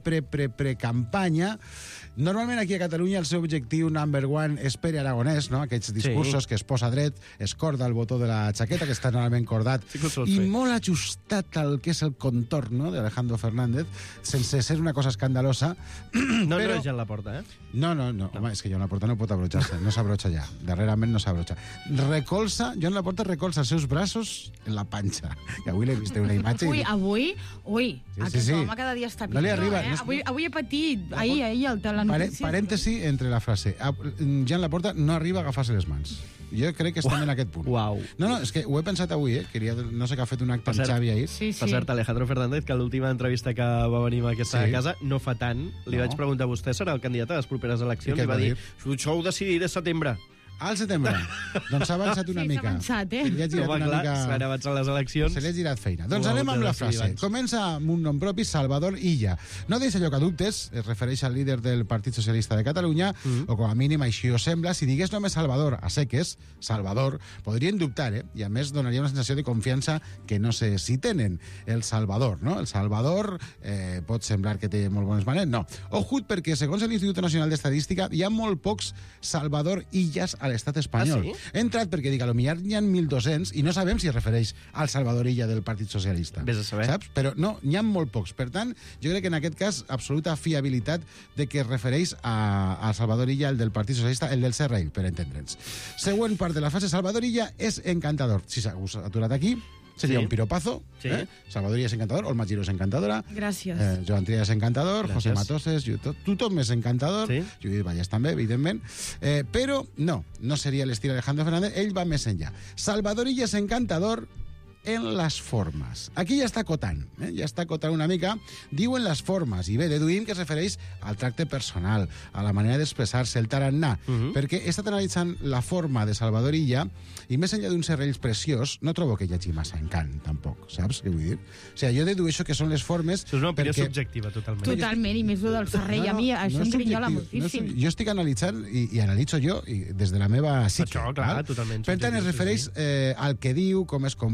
Speaker 3: pre-pre-pre-pre-pre-campanya. Normalment aquí a Catalunya el seu objectiu number one és Pere Aragonès, no? Aquests discursos
Speaker 2: Sí.
Speaker 3: que es posa dret, es corda el botó de la jaqueta, que està normalment cordat,
Speaker 2: Sí que ho sols
Speaker 3: i
Speaker 2: fer.
Speaker 3: molt ajustat al que és el contorn, no?, d'Alejandro Fernández, sense ser una cosa escandalosa.
Speaker 2: No
Speaker 3: però...
Speaker 2: però... no la porta, eh?
Speaker 3: No, no, no. Home, és que Joan Laporta no pot abrotxar-se, no s'abrotxa ja. Darrerament no s'abrotxa. Recolza, Joan Laporta recolza els seus braços en la panxa. Que avui l'he vist en una imatge.
Speaker 1: Ui,
Speaker 3: i...
Speaker 1: avui, ui,
Speaker 3: Sí, sí,
Speaker 1: aquest
Speaker 3: sí.
Speaker 1: home cada dia està
Speaker 3: No li
Speaker 1: pitjor,
Speaker 3: arriba,
Speaker 1: eh?
Speaker 3: no és-
Speaker 1: Avui, avui he patit, ahir, ahir, el, la
Speaker 3: Pare,
Speaker 1: notícia...
Speaker 3: parèntesi entre la frase. Ah, Joan Laporta no arriba a agafar-se les mans. Jo crec que estem en aquest punt.
Speaker 2: Uau.
Speaker 3: No, no, és que ho he pensat avui, eh? Queria, no sé que ha fet un acte amb Xavi ahir.
Speaker 1: Sí,
Speaker 2: Per cert, Alejandro Fernández, que l'última entrevista que va venir a aquesta
Speaker 3: Sí.
Speaker 2: casa no fa tant, li
Speaker 3: No.
Speaker 2: vaig preguntar, vostè serà el candidat a les properes eleccions?
Speaker 3: I què
Speaker 2: I va
Speaker 3: va
Speaker 2: dir,
Speaker 3: dir?
Speaker 2: això ho decidiré a setembre.
Speaker 3: Al setembre. Doncs s'ha avançat una
Speaker 1: Sí, s'ha
Speaker 3: mica.
Speaker 1: avançat, eh?
Speaker 3: Se li ha girat
Speaker 2: Home,
Speaker 3: una
Speaker 2: clar,
Speaker 3: mica...
Speaker 2: s'han avançat les eleccions.
Speaker 3: Se li ha girat feina. Doncs
Speaker 2: Ho ha
Speaker 3: anem
Speaker 2: hagut
Speaker 3: amb
Speaker 2: de
Speaker 3: la
Speaker 2: decidir
Speaker 3: frase.
Speaker 2: abans.
Speaker 3: Comença amb un nom propi, Salvador Illa. No deixa lloc a dubtes, es refereix al líder del Partit Socialista de Catalunya,
Speaker 2: Mm.
Speaker 3: o com a mínim així ho sembla. Si digués només Salvador a seques, Salvador, podrien dubtar, eh? I a més donaria una sensació de confiança que no sé si tenen. El Salvador, no? El Salvador eh, pot semblar que té molt bones maneres. No. Ojut, perquè segons l'Institut Nacional d'Estadística hi ha molt pocs Salvador Illas a l'estat espanyol.
Speaker 2: Ah, sí?
Speaker 3: He entrat perquè dic, a lo millor n'hi ha mil dos-cents i no sabem si es refereix al Salvador Illa del Partit Socialista.
Speaker 2: Vés a saber.
Speaker 3: Saps? Però no, n'hi ha molt pocs. Per tant, jo crec que en aquest cas, absoluta fiabilitat de que es refereix a, a Salvador Illa, el del Partit Socialista, el del Serrell, per entendre'ns. Següent part de la frase, Salvador Illa és encantador. Si s'ha aturat aquí, seria
Speaker 2: Sí.
Speaker 3: un piropazo.
Speaker 2: Sí.
Speaker 3: Eh? Salvador Illa és encantador, Olma Giró és encantadora,
Speaker 1: Gràcies.
Speaker 3: Eh, Joan Trias és encantador,
Speaker 2: Gràcies.
Speaker 3: José Matoses, jo- tot- tothom és encantador,
Speaker 2: Sí.
Speaker 3: Judit Vallès també, evidentment, eh, però no, no seria l'estil Alejandro Fernández, ell va més enllà. Salvador Illa és encantador en les formes. Aquí ja està acotant, eh? ja està acotant una mica. Diuen les formes, i bé, deduïm que es refereix al tracte personal, a la manera d'expressar-se, el tarannà, uh -huh. perquè he estat analitzant la forma de Salvador Illa i més enllà d'un serrell preciós, no trobo que hi hagi massa encant, tampoc, saps què vull dir? O sigui, jo dedueixo que són les formes...
Speaker 2: Això és una opinió
Speaker 3: perquè...
Speaker 2: subjectiva, totalment.
Speaker 1: Totalment, i més lo del Serrell, a mi això em grinyola
Speaker 3: subjectiu,
Speaker 1: moltíssim.
Speaker 3: No és, jo estic analitzant i, i analitzo jo i des de la meva psique.
Speaker 2: Això, clar,
Speaker 3: val?
Speaker 2: totalment
Speaker 3: Per tant, es
Speaker 2: subjectiu,
Speaker 3: refereix
Speaker 2: sí,
Speaker 3: eh, al que diu, com es comporta, com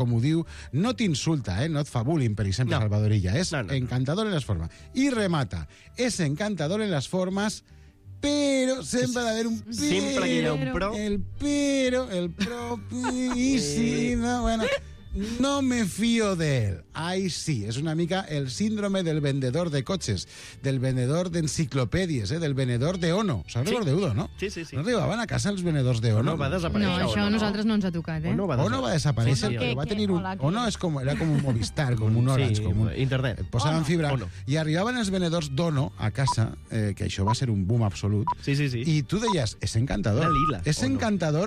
Speaker 3: com ho diu, no t'insulta, eh? No et fa bullying, per exemple,
Speaker 2: No.
Speaker 3: Salvador Illa. És
Speaker 2: No, no, no.
Speaker 3: encantador en les formes. I remata. És encantador en les formes, però sempre ha d'haver un però.
Speaker 2: Sempre que hi ha un però.
Speaker 3: El pero, el pro, i sí, no, bueno... No me fío de él. Ai, sí, és una mica el síndrome del vendedor de cotxes, del vendedor d'enciclopèdies, eh, del vendedor de Ono. Saps
Speaker 2: Sí.
Speaker 3: sí. de Udo, no?
Speaker 2: Sí, sí, sí.
Speaker 3: No arribaven a casa els vendedors de Ono?
Speaker 2: Ono va desaparèixer.
Speaker 4: No, això a nosaltres no ens ha tocat, eh?
Speaker 2: Ono va
Speaker 3: Ono va desaparèixer,
Speaker 2: Sí, sí,
Speaker 3: però va
Speaker 1: que-
Speaker 3: tenir un...
Speaker 1: hola, que-
Speaker 3: Ono és com, era com un Movistar, com un Orange,
Speaker 2: Sí,
Speaker 3: com un...
Speaker 2: internet.
Speaker 3: Et posaven
Speaker 2: Ono.
Speaker 3: fibra.
Speaker 2: Ono.
Speaker 3: I arribaven els venedors d'Ono a casa, eh, que això va ser un boom absolut,
Speaker 2: Sí, sí, sí.
Speaker 3: i tu deies, és encantador.
Speaker 2: Una lila,
Speaker 3: És
Speaker 2: Ono.
Speaker 3: encantador